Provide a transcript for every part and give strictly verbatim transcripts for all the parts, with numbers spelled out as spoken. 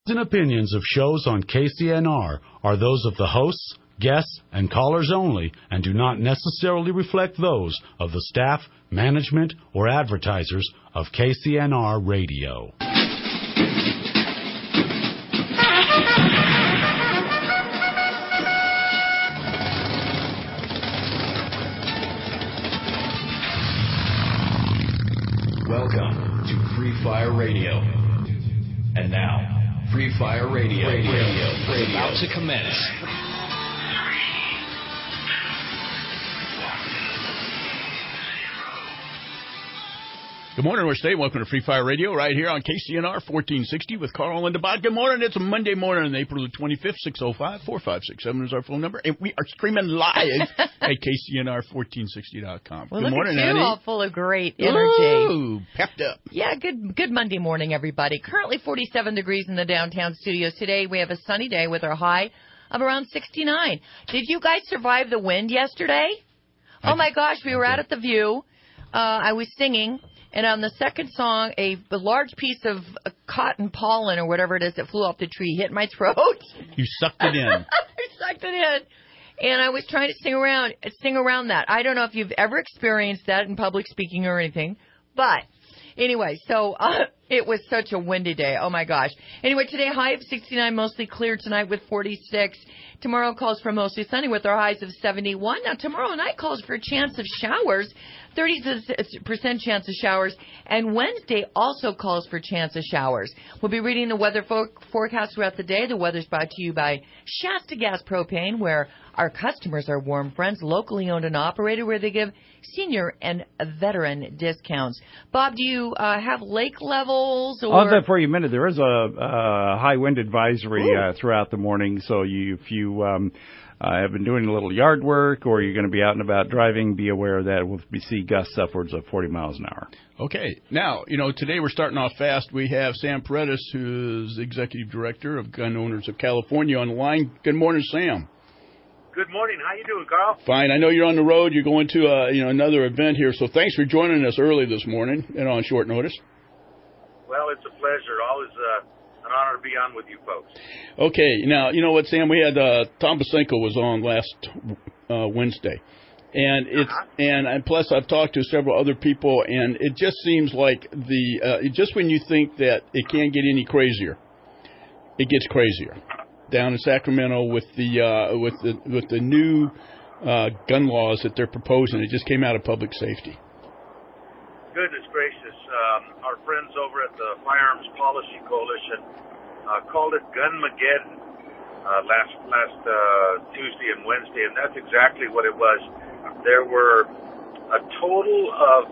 and opinions of shows on K C N R are those of the hosts, guests, and callers only and do not necessarily reflect those of the staff, management, or advertisers of K C N R Radio. Welcome to Free Fire Radio. And now, Free Fire Radio, Radio, Radio, Radio is about to commence. Good morning, North State. Welcome to Free Fire Radio right here on K C N R fourteen sixty with Carl and DeBot. Good morning. It's a Monday morning, April the twenty-fifth, six oh five, four five six seven is our phone number. And we are streaming live at K C N R fourteen sixty dot com. Well, good look morning, at you, Annie. all full of great energy. Ooh, pepped up. Yeah, good good Monday morning, everybody. Currently forty-seven degrees in the downtown studios. Today we have a sunny day with our high of around sixty-nine. Did you guys survive the wind yesterday? I oh, my gosh. We were did. out at the View. Uh, I was singing. And on the second song, a, a large piece of uh, cotton pollen or whatever it is that flew off the tree hit my throat. You sucked it in. I sucked it in. And I was trying to sing around, sing around that. I don't know if you've ever experienced that in public speaking or anything. But anyway, so uh, it was such a windy day. Oh, my gosh. Anyway, today, high of sixty-nine, mostly clear tonight with forty-six. Tomorrow calls for mostly sunny with our highs of seventy-one. Now, tomorrow night calls for a chance of showers. thirty percent chance of showers, and Wednesday also calls for chance of showers. We'll be reading the weather for- forecast throughout the day. The weather's brought to you by Shasta Gas Propane, where our customers are warm friends, locally owned and operated, where they give senior and veteran discounts. Bob, do you uh, have lake levels? Or... I'll have that for you in a minute. There is a, a high wind advisory uh, throughout the morning, so you, if you um, uh, have been doing a little yard work or you're going to be out and about driving, be aware of that. We'll see gusts upwards of forty miles an hour. Okay. Now, you know, today we're starting off fast. We have Sam Paredes, who's Executive Director of Gun Owners of California, on the line. Good morning, Sam. Good morning. How you doing, Carl? Fine. I know you're on the road. You're going to uh, you know another event here, so thanks for joining us early this morning and on short notice. Well, it's a pleasure. Always uh, an honor to be on with you folks. Okay. Now, you know what, Sam? We had uh, Tom Basenko was on last uh, Wednesday, and it's uh-huh. and, and plus I've talked to several other people, and it just seems like the uh, it, just when you think that it can't get any crazier, it gets crazier. Down in Sacramento with the uh, with the with the new uh, gun laws that they're proposing. It just came out of public safety. Goodness gracious! Um, our friends over at the Firearms Policy Coalition uh, called it Gunmageddon uh, last last uh, Tuesday and Wednesday, and that's exactly what it was. There were a total of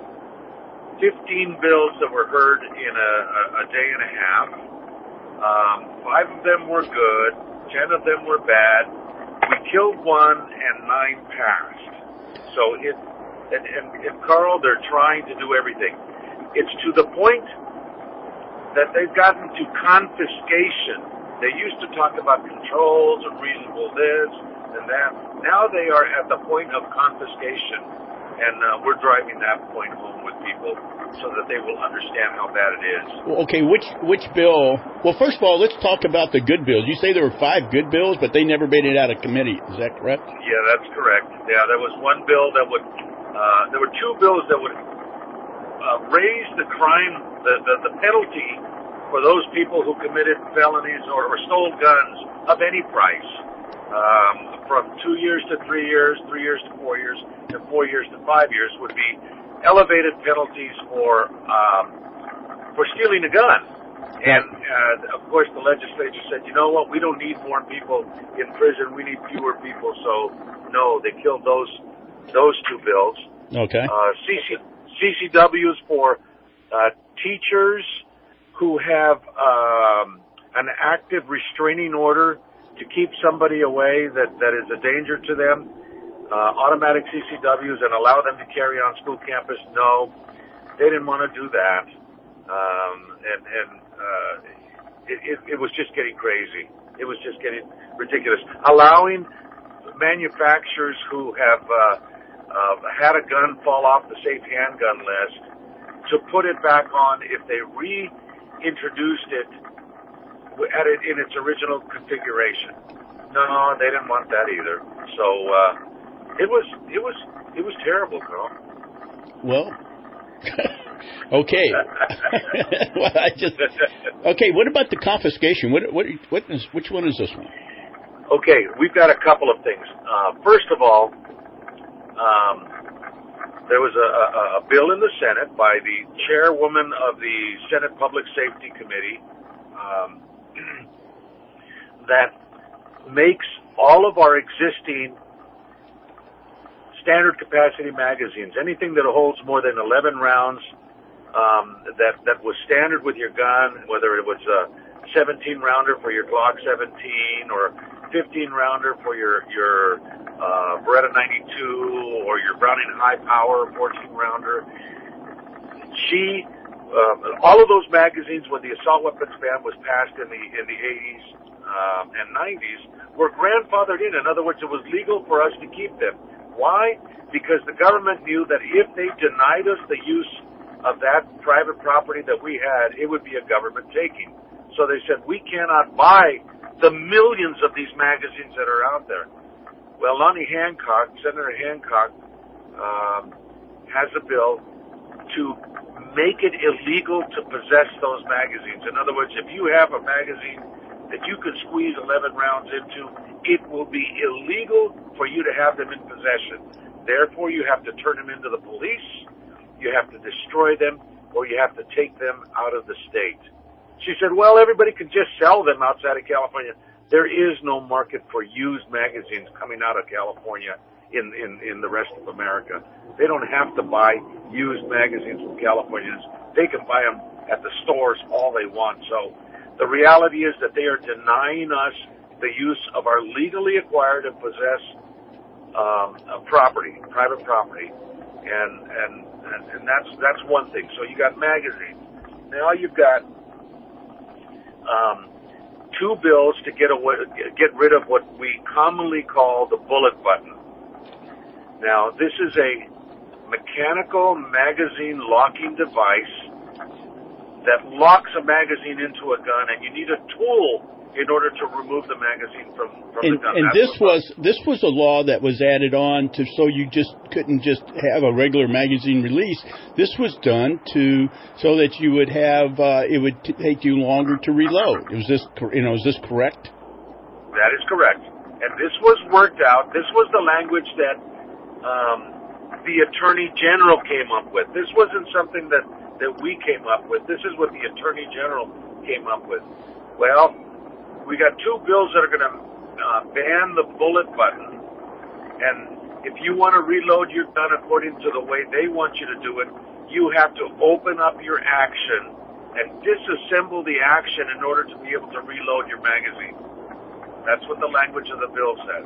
fifteen bills that were heard in a, a, a day and a half. Um, five of them were good, ten of them were bad. We killed one, and nine passed. So it, and, and, and Carl, they're trying to do everything. It's to the point that they've gotten to confiscation. They used to talk about controls and reasonable this and that. Now they are at the point of confiscation, and uh, we're driving that point home with people so that they will understand how bad it is. Well, okay, which which bill? Well, first of all, let's talk about the good bills. You say there were five good bills, but they never made it out of committee. Is that correct? Yeah, that's correct. Yeah, there was one bill that would, uh, there were two bills that would uh, raise the crime, the, the, the penalty for those people who committed felonies or, or stole guns of any price. Um, from two years to three years, three years to four years, and four years to five years would be elevated penalties for um, for stealing a gun. And, uh, of course, the legislature said, you know what, we don't need more people in prison. We need fewer people. So, no, they killed those those two bills. Okay. Uh, C C, C C Ws for uh, teachers who have um, an active restraining order to keep somebody away that, that is a danger to them. Uh, automatic C C Ws and allow them to carry on school campus. No, they didn't want to do that. Um, and and uh, it, it, it was just getting crazy. It was just getting ridiculous. Allowing manufacturers who have uh, uh, had a gun fall off the safe handgun list to put it back on if they reintroduced it at it in its original configuration. No, they didn't want that either. So uh, it was it was it was terrible, Carl. Well, okay. well, I just okay. What about the confiscation? What what what is which one is this one? Okay, we've got a couple of things. Uh, first of all, um, there was a, a, a bill in the Senate by the chairwoman of the Senate Public Safety Committee um, that makes all of our existing standard capacity magazines, anything that holds more than eleven rounds, um, that that was standard with your gun, whether it was a seventeen rounder for your Glock seventeen or fifteen rounder for your your uh, Beretta ninety-two or your Browning High Power fourteen rounder. She, uh, all of those magazines, when the assault weapons ban was passed in the in the eighties um, and nineties, were grandfathered in. In other words, it was legal for us to keep them. Why? Because the government knew that if they denied us the use of that private property that we had, it would be a government taking. So they said, we cannot buy the millions of these magazines that are out there. Well, Lonnie Hancock, Senator Hancock, um, has a bill to make it illegal to possess those magazines. In other words, if you have a magazine that you can squeeze eleven rounds into, it will be illegal for you to have them in possession. Therefore, you have to turn them into the police, you have to destroy them, or you have to take them out of the state. She said, well, everybody can just sell them outside of California. There is no market for used magazines coming out of California in, in, in the rest of America. They don't have to buy used magazines from Californians. They can buy them at the stores all they want. So the reality is that they are denying us the use of our legally acquired and possessed um, uh, property, private property. And, and, and, and that's, that's one thing. So you got magazines. Now you've got Um, two bills to get away, get rid of what we commonly call the bullet button. Now, this is a mechanical magazine locking device that locks a magazine into a gun, and you need a tool in order to remove the magazine from, from and, the gun. And That's this was this was a law that was added on to so you just couldn't just have a regular magazine release. This was done to so that you would have uh, it would t- take you longer to reload. Was this you know is this correct? That is correct. And this was worked out. This was the language that um, the Attorney General came up with. This wasn't something that, that we came up with. This is what the Attorney General came up with. Well, we got two bills that are going to uh, ban the bullet button, and if you want to reload your gun according to the way they want you to do it, you have to open up your action and disassemble the action in order to be able to reload your magazine. That's what the language of the bill says.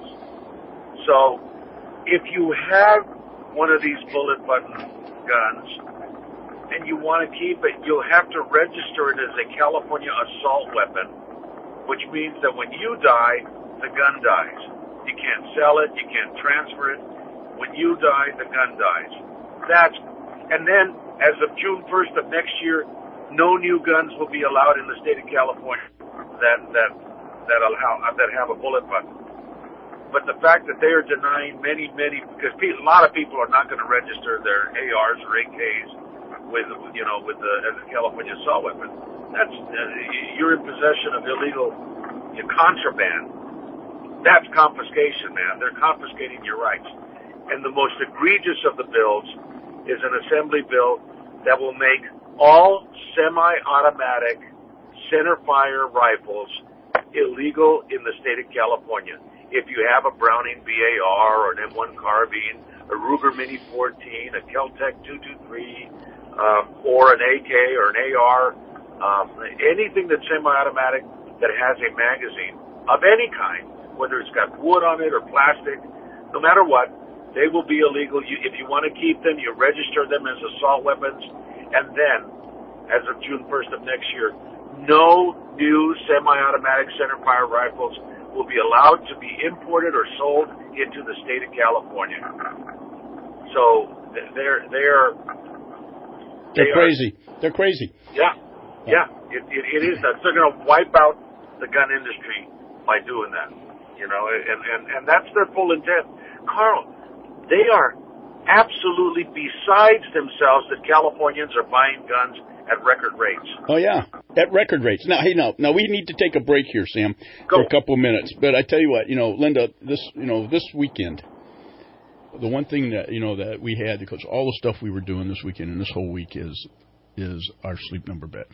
So, if you have one of these bullet button guns and you want to keep it, you'll have to register it as a California assault weapon, which means that when you die, the gun dies. You can't sell it, you can't transfer it. When you die, the gun dies. That's, and then, as of June first of next year, no new guns will be allowed in the state of California that that that allow that have a bullet button. But the fact that they are denying many, many, because a lot of people are not going to register their A Rs or A Ks with, you know, with the as a California assault weapon. That's uh, you're in possession of illegal you know, contraband. That's confiscation, man. They're confiscating your rights. And the most egregious of the bills is an assembly bill that will make all semi-automatic centerfire rifles illegal in the state of California. If you have a Browning B A R or an M one carbine, a Ruger Mini fourteen, a Kel-Tec two twenty-three, um, or an A K or an A R, um, anything that's semi-automatic that has a magazine of any kind, whether it's got wood on it or plastic, no matter what, they will be illegal. You, if you want to keep them, you register them as assault weapons, and then, as of June first of next year, no new semi-automatic centerfire rifles will be allowed to be imported or sold into the state of California. So they're they're they're they crazy. Are, they're crazy. Yeah, yeah. It, it, it is. They're going to wipe out the gun industry by doing that. You know, and, and, and that's their full intent. Carl, they are absolutely besides themselves that Californians are buying guns at record rates. Oh, yeah, at record rates. Now, hey, now, now we need to take a break here, Sam, Go. for a couple of minutes. But I tell you what, you know, Linda, this, you know, this weekend, the one thing that, you know, that we had, because all the stuff we were doing this weekend and this whole week is, is our sleep number bet.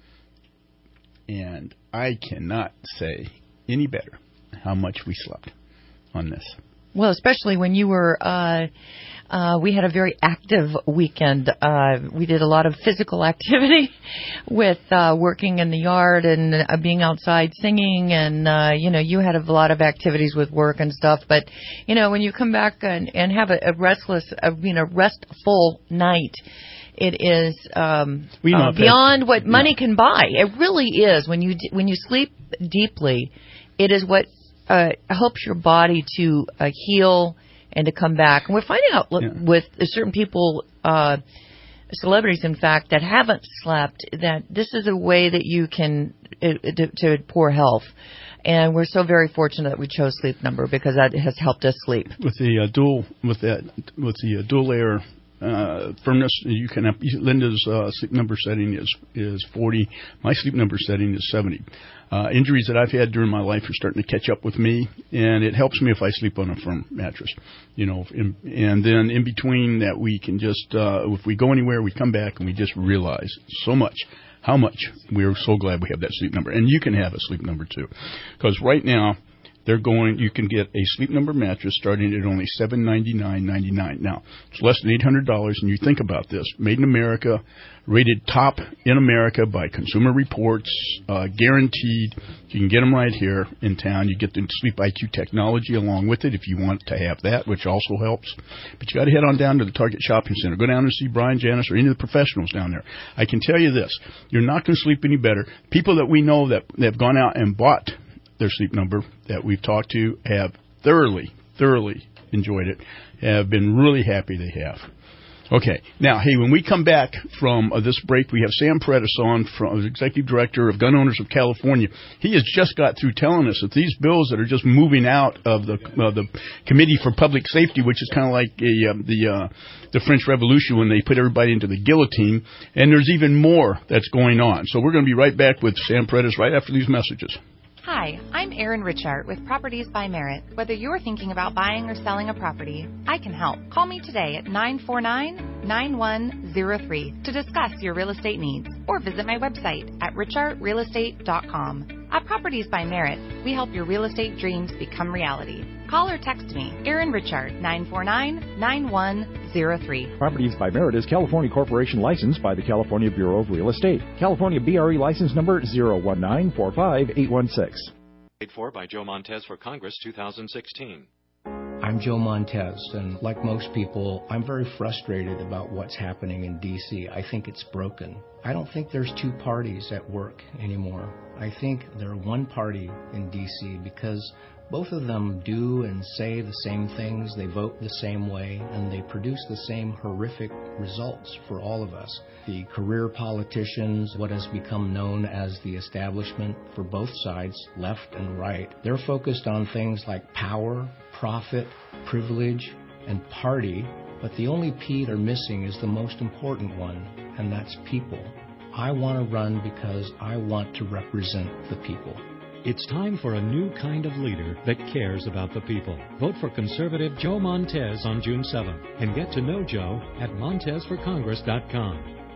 And I cannot say any better how much we slept on this. Well, especially when you were, uh, uh, we had a very active weekend. Uh, we did a lot of physical activity with uh, working in the yard and uh, being outside singing. And, uh, you know, you had a lot of activities with work and stuff. But, you know, when you come back and, and have a, a restless, a, you know, restful night, it is um, we uh, beyond what money yeah. can buy. It really is. When you when you sleep deeply, it is what uh, helps your body to uh, heal and to come back. And we're finding out yeah. with certain people, uh, celebrities, in fact, that haven't slept, that this is a way that you can uh, to, to poor health. And we're so very fortunate that we chose Sleep Number because that has helped us sleep. With the uh, dual, with that, with the uh, dual layer. Uh, firmness, you can have, Linda's uh, sleep number setting is is forty. My sleep number setting is seventy. Uh, injuries that I've had during my life are starting to catch up with me, and it helps me if I sleep on a firm mattress. You know, in, and then in between that, we can just, uh, if we go anywhere, we come back and we just realize so much, how much we're so glad we have that sleep number. And you can have a sleep number too, because right now, they're going. You can get a Sleep Number mattress starting at only seven ninety-nine ninety-nine. Now, it's less than eight hundred dollars, and you think about this: made in America, rated top in America by Consumer Reports, uh, guaranteed. You can get them right here in town. You get the Sleep I Q technology along with it if you want to have that, which also helps. But you got to head on down to the Target Shopping Center. Go down and see Brian, Janice, or any of the professionals down there. I can tell you this: you're not going to sleep any better. People that we know that that have gone out and bought their Sleep Number that we've talked to have thoroughly, thoroughly enjoyed it, have been really happy they have. Okay, now, hey, when we come back from uh, this break, we have Sam Paredes on, from Executive Director of Gun Owners of California. He has just got through telling us that these bills that are just moving out of the uh, the Committee for Public Safety, which is kind of like a, uh, the uh, the French Revolution when they put everybody into the guillotine, and there's even more that's going on. So we're going to be right back with Sam Paredes right after these messages. Hi, I'm Erin Richard with Properties by Merit. Whether you're thinking about buying or selling a property, I can help. Call me today at nine four nine, nine one zero three to discuss your real estate needs, or visit my website at richart real estate dot com. At Properties by Merit, we help your real estate dreams become reality. Call or text me, Erin Richard, nine four nine, nine one zero three. Properties by Merit is California Corporation licensed by the California Bureau of Real Estate. California B R E license number zero one nine four five eight one six. Paid for by Joe Montez for Congress two thousand sixteen. I'm Joe Montez, and like most people, I'm very frustrated about what's happening in D C. I think it's broken. I don't think there's two parties at work anymore. I think they're one party in D C because both of them do and say the same things, they vote the same way, and they produce the same horrific results for all of us. The career politicians, what has become known as the establishment for both sides, left and right, they're focused on things like power, profit, privilege, and party, but the only P they're missing is the most important one, and that's people. I want to run because I want to represent the people. It's time for a new kind of leader that cares about the people. Vote for conservative Joe Montez on June seventh and get to know Joe at montez for congress dot com.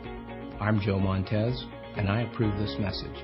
I'm Joe Montez, and I approve this message.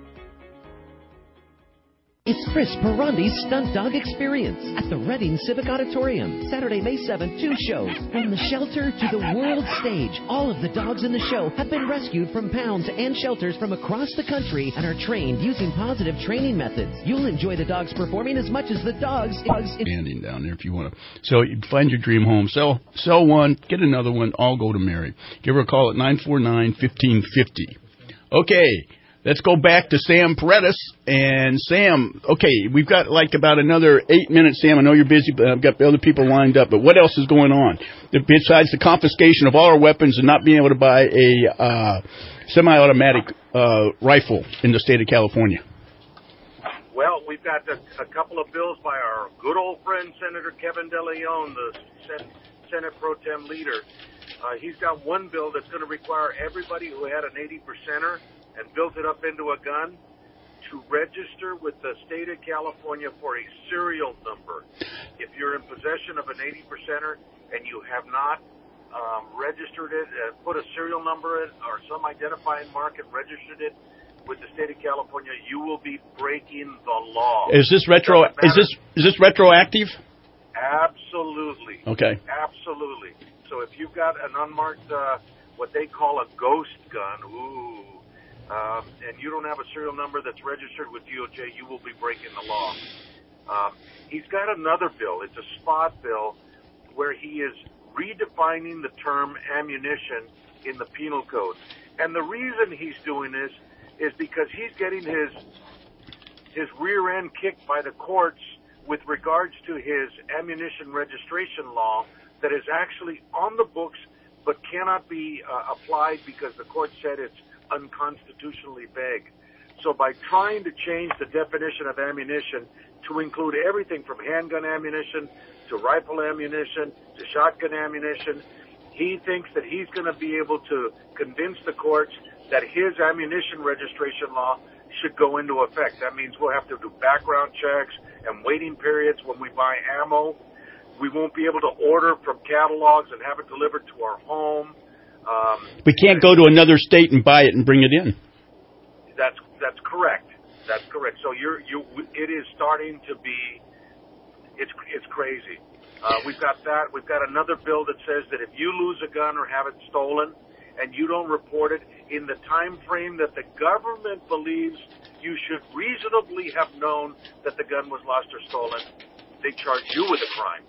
It's Chris Perondi's Stunt Dog Experience at the Reading Civic Auditorium. Saturday, May seventh, two shows. From the shelter to the world stage, all of the dogs in the show have been rescued from pounds and shelters from across the country and are trained using positive training methods. You'll enjoy the dogs performing as much as the dogs... dogs standing down there if you want to. So you find your dream home. Sell, sell one, get another one, all go to Mary. Give her a call at nine four nine, one five five zero. Okay. Let's go back to Sam Paredes. And Sam, okay, we've got like about another eight minutes, Sam. I know you're busy, but I've got other people lined up. But what else is going on? Besides the confiscation of all our weapons and not being able to buy a uh, semi-automatic uh, rifle in the state of California. Well, we've got a, a couple of bills by our good old friend Senator Kevin De Leon, the Senate, Senate Pro Tem leader. Uh, he's got one bill that's going to require everybody who had an eighty percenter and built it up into a gun to register with the state of California for a serial number. If you're in possession of an eighty percenter and you have not um, registered it, uh, put a serial number in or some identifying mark and registered it with the state of California, you will be breaking the law. Is this retro? Is this is this retroactive? Absolutely. Okay. Absolutely. So if you've got an unmarked, uh, what they call a ghost gun, ooh, um, and you don't have a serial number that's registered with D O J, you will be breaking the law. Um, he's got another bill. It's a spot bill where he is redefining the term ammunition in the penal code. And the reason he's doing this is because he's getting his his rear end kicked by the courts with regards to his ammunition registration law that is actually on the books but cannot be uh, applied because the court said it's unconstitutionally vague. So by trying to change the definition of ammunition to include everything from handgun ammunition to rifle ammunition to shotgun ammunition, he thinks that he's going to be able to convince the courts that his ammunition registration law should go into effect. That means we'll have to do background checks and waiting periods when we buy ammo. We won't be able to order from catalogs and have it delivered to our home. Um, we can't go to another state and buy it and bring it in. That's that's correct. That's correct. So you're you. It is starting to be. It's it's crazy. Uh, we've got that. We've got another bill that says that if you lose a gun or have it stolen, and you don't report it in the time frame that the government believes you should reasonably have known that the gun was lost or stolen, they charge you with a crime.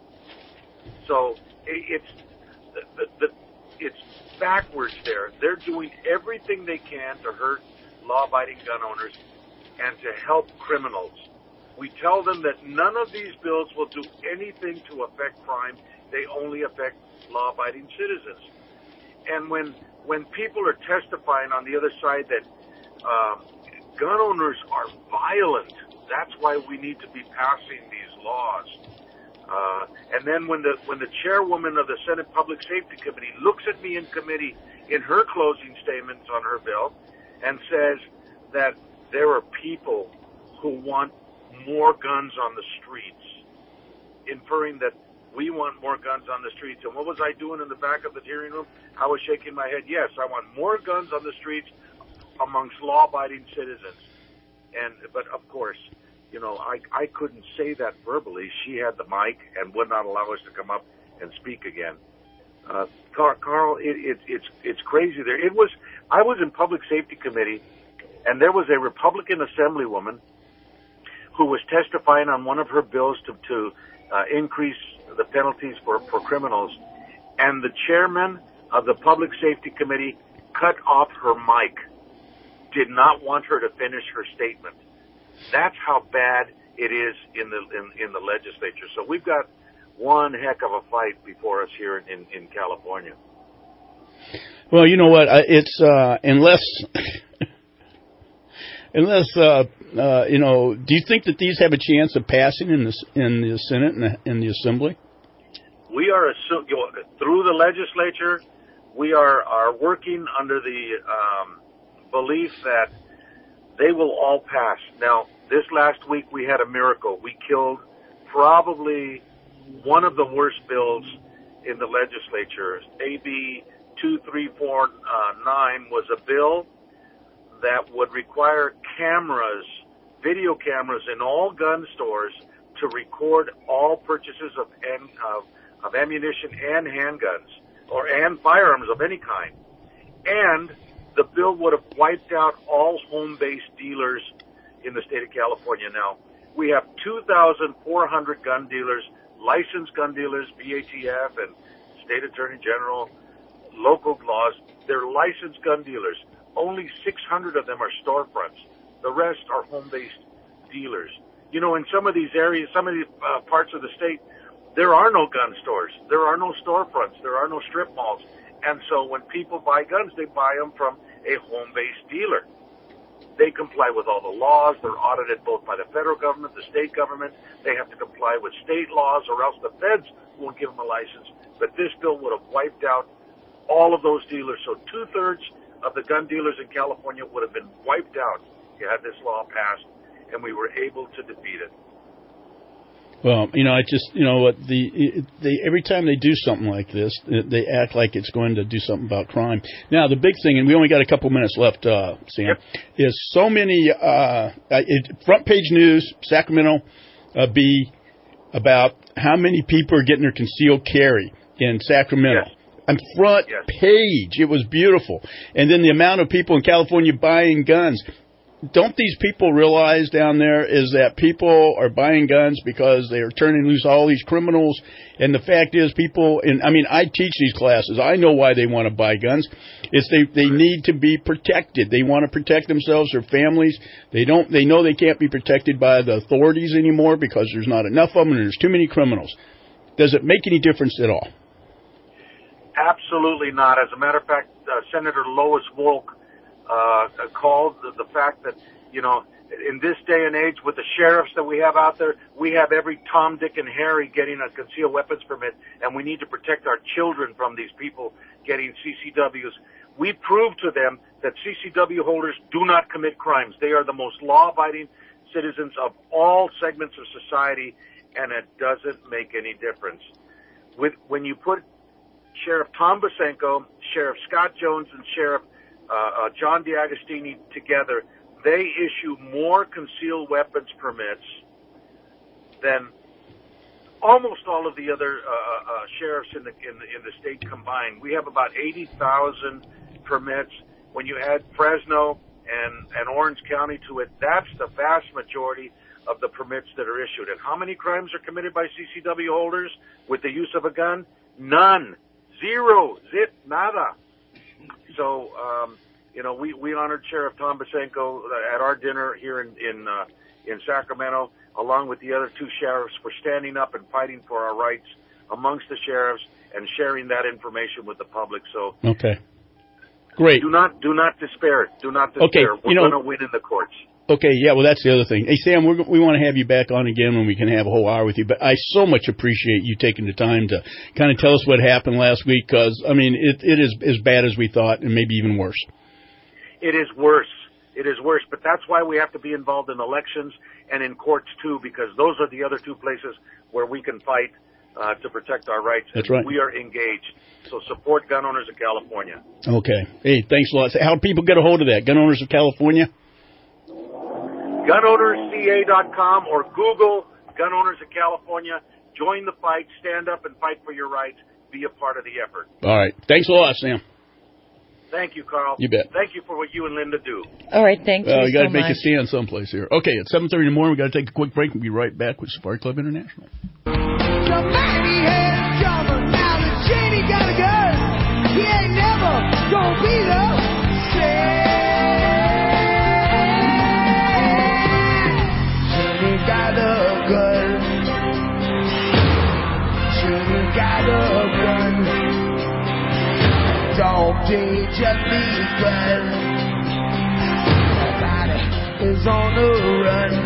So it's the, the, the, it's backwards there. They're doing everything they can to hurt law-abiding gun owners and to help criminals. We tell them that none of these bills will do anything to affect crime. They only affect law-abiding citizens. And when when people are testifying on the other side that um, gun owners are violent, that's why we need to be passing these laws. Uh, and then when the when the chairwoman of the Senate Public Safety Committee looks at me in committee in her closing statements on her bill and says that there are people who want more guns on the streets, inferring that we want more guns on the streets. And what was I doing in the back of the hearing room? I was shaking my head. Yes, I want more guns on the streets amongst law-abiding citizens. And but of course, you know, I I couldn't say that verbally. She had the mic and would not allow us to come up and speak again. Uh, Carl, it, it, it's it's crazy there. It was I was in Public Safety Committee, and there was a Republican Assemblywoman who was testifying on one of her bills to to uh, increase the penalties for, for criminals, and the chairman of the Public Safety Committee cut off her mic, did not want her to finish her statement. That's how bad it is in the in, in the legislature. So we've got one heck of a fight before us here in, in California. Well, you know what? It's uh, unless unless uh, uh, you know, do you think that these have a chance of passing in the in the Senate and the, in the Assembly? We are assu- through the legislature. We are are working under the um, belief that they will all pass. Now, this last week we had a miracle. We killed probably one of the worst bills in the legislature. A B two three four nine was a bill that would require cameras, video cameras in all gun stores to record all purchases of of, of ammunition and handguns or and firearms of any kind. And the bill would have wiped out all home-based dealers in the state of California. Now, we have two thousand four hundred gun dealers, licensed gun dealers, B A T F and State Attorney General, local laws. They're licensed gun dealers. Only six hundred of them are storefronts. The rest are home-based dealers. You know, in some of these areas, some of the uh, parts of the state, there are no gun stores. There are no storefronts. There are no strip malls. And so when people buy guns, they buy them from a home-based dealer. They comply with all the laws. They're audited both by the federal government, the state government. They have to comply with state laws, or else the feds won't give them a license. But this bill would have wiped out all of those dealers. So two-thirds of the gun dealers in California would have been wiped out if you had this law passed, and we were able to defeat it. Well, you know, I just, you know, what the they every time they do something like this, they act like it's going to do something about crime. Now, the big thing, and we only got a couple minutes left, uh, Sam, yep. is so many uh, it, front page news, Sacramento uh, Bee, about how many people are getting their concealed carry in Sacramento. Yes. On front yes. page, it was beautiful, and then the amount of people in California buying guns. Don't these people realize down there is that people are buying guns because they are turning loose all these criminals? And the fact is, people, and I mean, I teach these classes. I know why they want to buy guns. It's they, they need to be protected. They want to protect themselves, their families. They don't, they know they can't be protected by the authorities anymore because there's not enough of them and there's too many criminals. Does it make any difference at all? Absolutely not. As a matter of fact, uh, Senator Lois Volk Uh, called the, the fact that, you know, in this day and age with the sheriffs that we have out there, we have every Tom, Dick, and Harry getting a concealed weapons permit, and we need to protect our children from these people getting C C Ws. We proved to them that C C W holders do not commit crimes. They are the most law-abiding citizens of all segments of society, and it doesn't make any difference. With, when you put Sheriff Tom Bosenko, Sheriff Scott Jones, and Sheriff Uh, uh, John DeAgostini together, they issue more concealed weapons permits than almost all of the other uh, uh, sheriffs in the, in the in the state combined. We have about eighty thousand permits. When you add Fresno and and Orange County to it, that's the vast majority of the permits that are issued. And how many crimes are committed by C C W holders with the use of a gun? None. Zero. Zip. Nada. So, um, you know, we, we honored Sheriff Tom Bosenko at our dinner here in in, uh, in Sacramento, along with the other two sheriffs, for standing up and fighting for our rights amongst the sheriffs and sharing that information with the public. So, okay, great. Do not do not despair. Do not despair. Okay, We're you know, going to win in the courts. Okay, yeah, well, that's the other thing. Hey, Sam, we're, we want to have you back on again when we can have a whole hour with you, but I so much appreciate you taking the time to kind of tell us what happened last week, because, I mean, it, it is as bad as we thought, and maybe even worse. It is worse. It is worse, but that's why we have to be involved in elections and in courts, too, because those are the other two places where we can fight uh, to protect our rights. That's right. We are engaged. So support gun owners of California. Okay. Hey, thanks a lot. How do people get a hold of that? Gun Owners of California? gun owners c a dot com or Google Gun Owners of California. Join the fight. Stand up and fight for your rights. Be a part of the effort. All right. Thanks a lot, Sam. Thank you, Carl. You bet. Thank you for what you and Linda do. All right. Thank well, you we got to so make much. a stand someplace here. Okay, at seven thirty in the morning, we got to take a quick break and be right back with Safari Club International. Somebody had trouble. Now the Cheney got a gun. He ain't never gonna be the same. Got a gun. Sugar got a gun. Don't change your legal. Somebody is on the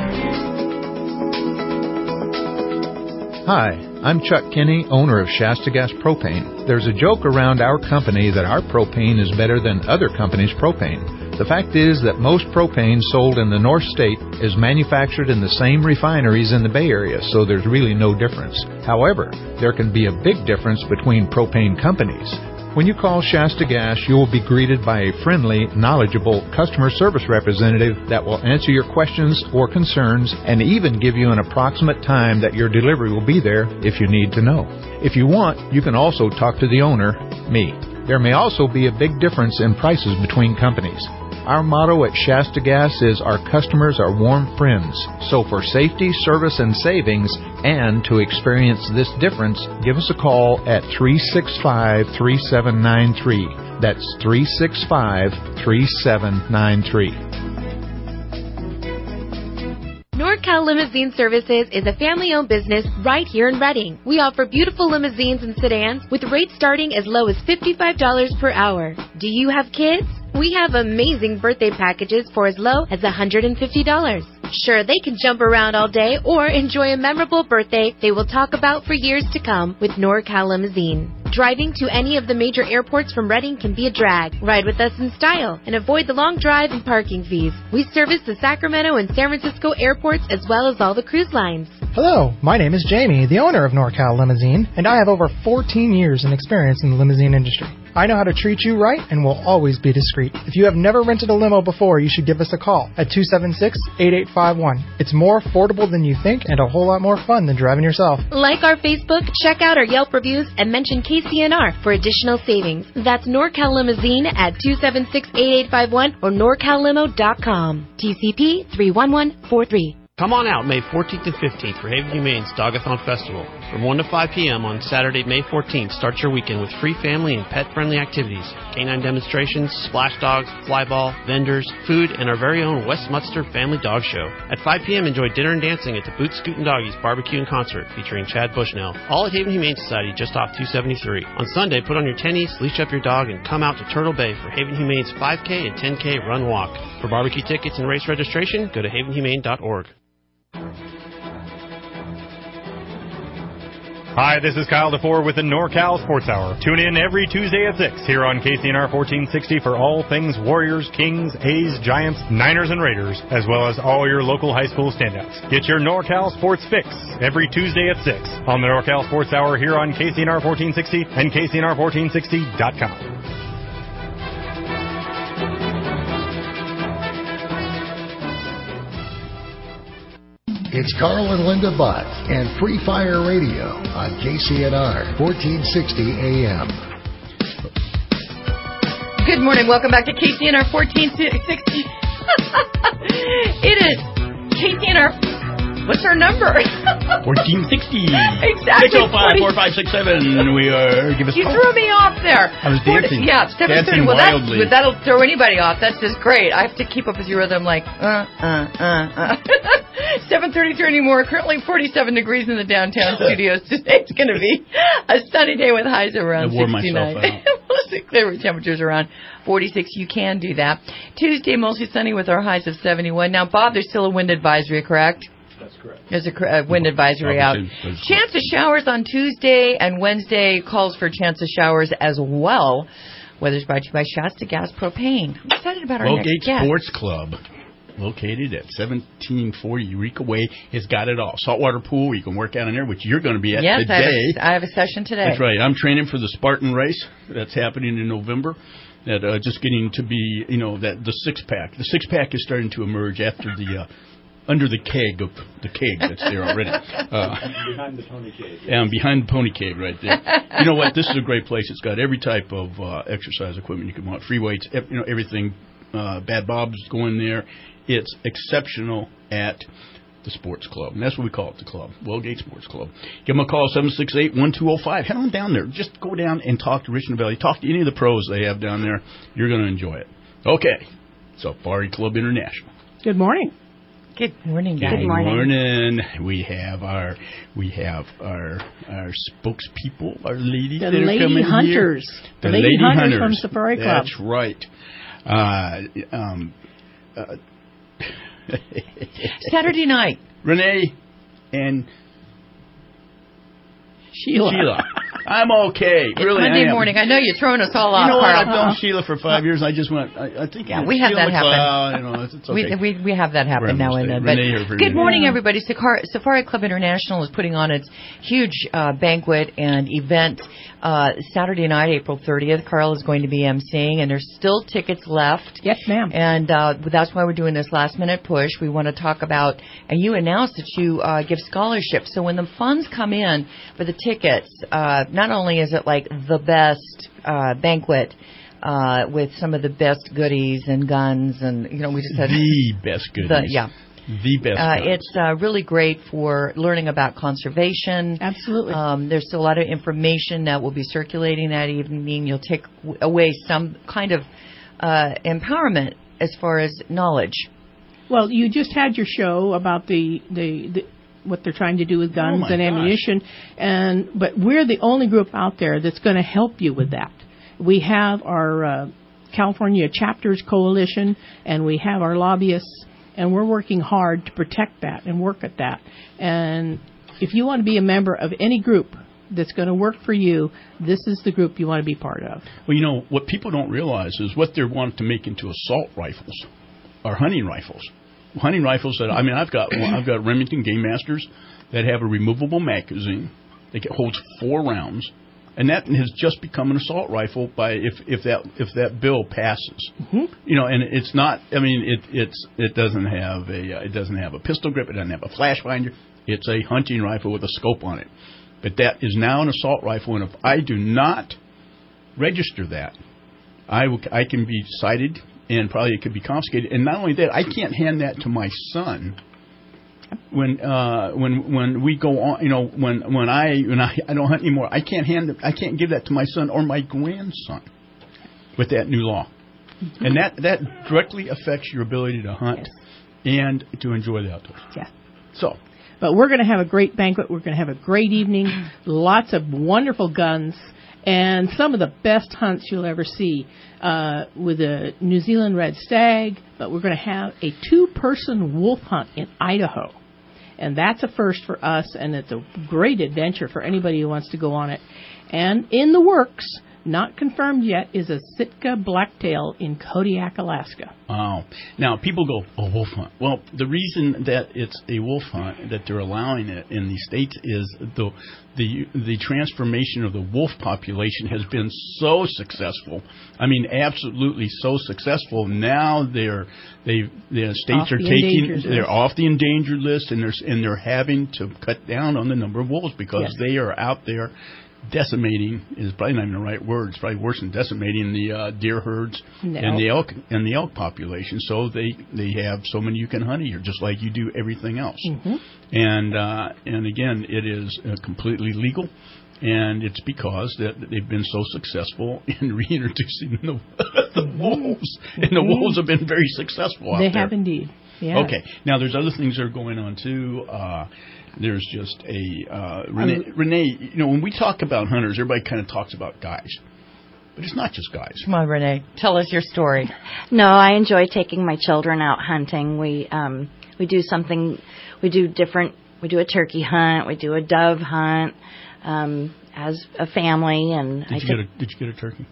run. Hi, I'm Chuck Kinney, owner of Shasta Gas Propane. There's a joke around our company that our propane is better than other companies' propane. The fact is that most propane sold in the North State is manufactured in the same refineries in the Bay Area, so there's really no difference. However, there can be a big difference between propane companies. When you call Shasta Gas, you will be greeted by a friendly, knowledgeable customer service representative that will answer your questions or concerns and even give you an approximate time that your delivery will be there if you need to know. If you want, you can also talk to the owner, me. There may also be a big difference in prices between companies. Our motto at Shasta Gas is our customers are warm friends. So for safety, service, and savings, and to experience this difference, give us a call at three six five, three seven nine three. That's three six five, three seven nine three. NorCal Limousine Services is a family-owned business right here in Redding. We offer beautiful limousines and sedans with rates starting as low as fifty-five dollars per hour. Do you have kids? We have amazing birthday packages for as low as one hundred fifty dollars. Sure, they can jump around all day or enjoy a memorable birthday they will talk about for years to come with NorCal Limousine. Driving to any of the major airports from Redding can be a drag. Ride with us in style and avoid the long drive and parking fees. We service the Sacramento and San Francisco airports as well as all the cruise lines. Hello, my name is Jamie, the owner of NorCal Limousine, and I have over fourteen years in experience in the limousine industry. I know how to treat you right and will always be discreet. If you have never rented a limo before, you should give us a call at two seven six, eight eight five one. It's more affordable than you think and a whole lot more fun than driving yourself. Like our Facebook, check out our Yelp reviews, and mention K C N R for additional savings. That's NorCal Limousine at two seven six, eight eight five one or norcal limo dot com. T C P three one one four three. Come on out May fourteenth and fifteenth for Haven Humane's Dogathon Festival. From one to five p.m. on Saturday, May fourteenth, start your weekend with free family and pet-friendly activities, canine demonstrations, splash dogs, fly ball, vendors, food, and our very own West Mutster Family Dog Show. At five p.m., enjoy dinner and dancing at the Boot Scootin' Doggies Barbecue and Concert featuring Chad Bushnell, all at Haven Humane Society just off two seventy-three. On Sunday, put on your tennies, leash up your dog, and come out to Turtle Bay for Haven Humane's five K and ten K run walk. For barbecue tickets and race registration, go to haven humane dot org. Hi, this is Kyle DeFore with the NorCal Sports Hour. Tune in every Tuesday at six here on K C N R fourteen sixty for all things Warriors, Kings, A's, Giants, Niners, and Raiders, as well as all your local high school standouts. Get your NorCal Sports fix every Tuesday at six on the NorCal Sports Hour here on K C N R fourteen sixty and K C N R fourteen sixty dot com. It's Carl and Linda Butt and Free Fire Radio on K C N R fourteen sixty A M. Good morning. Welcome back to K C N R fourteen sixty. It is K C N R. What's our number? fourteen sixty. Exactly. six oh five, four five six seven. We are. Give us You a call. threw me off there. I was dancing. Yeah, seven thirty. Dancing Well, that's, wildly. that'll throw anybody off. That's just great. I have to keep up with your rhythm like, uh, uh, uh, uh. seven thirty-three anymore. Currently forty-seven degrees in the downtown studios. Today it's going to be a sunny day with highs around I wore sixty-nine. myself Clear temperatures around forty-six. You can do that. Tuesday, mostly sunny with our highs of seventy-one. Now, Bob, there's still a wind advisory, correct? That's correct. There's a uh, wind advisory out. Chance of showers on Tuesday and Wednesday. Calls for chance of showers as well. Weather's brought to you by Shasta Gas Propane. I'm excited about our Wellgate next guest. Sports Club, located at seventeen forty Eureka Way, has got it all. Saltwater pool, you can work out in there, which you're going to be at yes, today. I have, a, I have a session today. That's right. I'm training for the Spartan race that's happening in November. That uh, just getting to be, you know, that the six pack. The six pack is starting to emerge after the. Uh, Under the keg of the keg that's there already. Uh, behind the pony cave. Yeah, I'm behind the pony cave right there. You know what? This is a great place. It's got every type of uh, exercise equipment you can want. Free weights, you know, everything. Uh, Bad Bob's going there. It's exceptional at the sports club. And that's what we call it, the club. Wellgate Sports Club. Give them a call, seven six eight, one two zero five. Head on down there. Just go down and talk to Richmond Valley. Talk to any of the pros they have down there. You're going to enjoy it. Okay. Safari Club International. Good morning. Good morning, guys. Good morning. We have our we have our our spokespeople, our ladies The that are Lady coming Hunters. here. The The Lady Lady Hunters Hunters from Safari Club. That's right. Uh, um, uh, Saturday night. Renee and Sheila. Sheila. I'm okay. It's really, Monday I am. morning. I know you're throwing us all off. You know what? I've Carl. known Sheila for five years. I just went. I, I think. Yeah, we have Sheila that happen. McLeod, you know, it's, it's okay. We, we we have that happen We're now and then. But Renee or Renee. good morning, everybody. Safari, Safari Club International is putting on its huge uh, banquet and event uh, Saturday night, April thirtieth. Carl is going to be emceeing, and there's still tickets left. Yes, ma'am. And uh, that's why we're doing this last minute push. We want to talk about, and you announced that you uh, give scholarships. So when the funds come in for the tickets, uh, not only is it like the best uh, banquet uh, with some of the best goodies and guns, and you know we just had the best goodies. The, yeah. The best. Uh, guns. it's uh, really great for learning about conservation. Absolutely. Um, there's still a lot of information that will be circulating that evening. You'll take w- away some kind of uh, empowerment as far as knowledge. Well, you just had your show about the, the, the what they're trying to do with guns Oh, and my ammunition, and but we're the only group out there that's going to help you with that. We have our uh, California Chapters Coalition, and we have our lobbyists, and we're working hard to protect that and work at that. And if you want to be a member of any group that's going to work for you, this is the group you want to be part of. Well, you know, what people don't realize is what they want to make into assault rifles are hunting rifles. Hunting rifles that, I mean, I've got I've got Remington Game Masters that have a removable magazine that holds four rounds, and that has just become an assault rifle by if, if that if that bill passes. Mm-hmm. You know, and it's not. I mean, it it's it doesn't have a uh, it doesn't have a pistol grip. It doesn't have a flash finder. It's a hunting rifle with a scope on it. But that is now an assault rifle, and if I do not register that, I w- I can be cited, and probably it could be confiscated. And not only that, I can't hand that to my son when uh, when when we go on. You know, when when I when I, I don't hunt anymore, I can't hand it, I can't give that to my son or my grandson with that new law, mm-hmm. and that that directly affects your ability to hunt yes. and to enjoy the outdoors. Yeah. So. But we're going to have a great banquet. We're going to have a great evening, lots of wonderful guns, and some of the best hunts you'll ever see uh, with a New Zealand red stag. But we're going to have a two-person wolf hunt in Idaho. And that's a first for us, and it's a great adventure for anybody who wants to go on it. And in the works, not confirmed yet, is a Sitka blacktail in Kodiak, Alaska. Wow. Now, people go, oh, wolf hunt. Well, the reason that it's a wolf hunt, that they're allowing it in these states, is the the the transformation of the wolf population has been so successful. I mean, absolutely so successful. Now they're they the states off are the taking they're list. off the endangered list, and they're and they're having to cut down on the number of wolves because yes. they are out there. Decimating is probably not even the right word. It's probably worse than decimating the uh, deer herds no. and the elk and the elk population. So they, they have so many you can hunt here, just like you do everything else. Mm-hmm. And uh, and again, it is uh, completely legal, and it's because that they've been so successful in reintroducing the, the wolves, and the wolves have been very successful out they there. They have indeed. Yes. Okay. Now there's other things that are going on too. Uh, There's just a uh, Renee, Renee. You know, when we talk about hunters, everybody kind of talks about guys, but it's not just guys. Come on, Renee, tell us your story. No, I enjoy taking my children out hunting. We um, we do something. We do different. We do a turkey hunt. We do a dove hunt um, as a family. And did I you get a Did you get a turkey?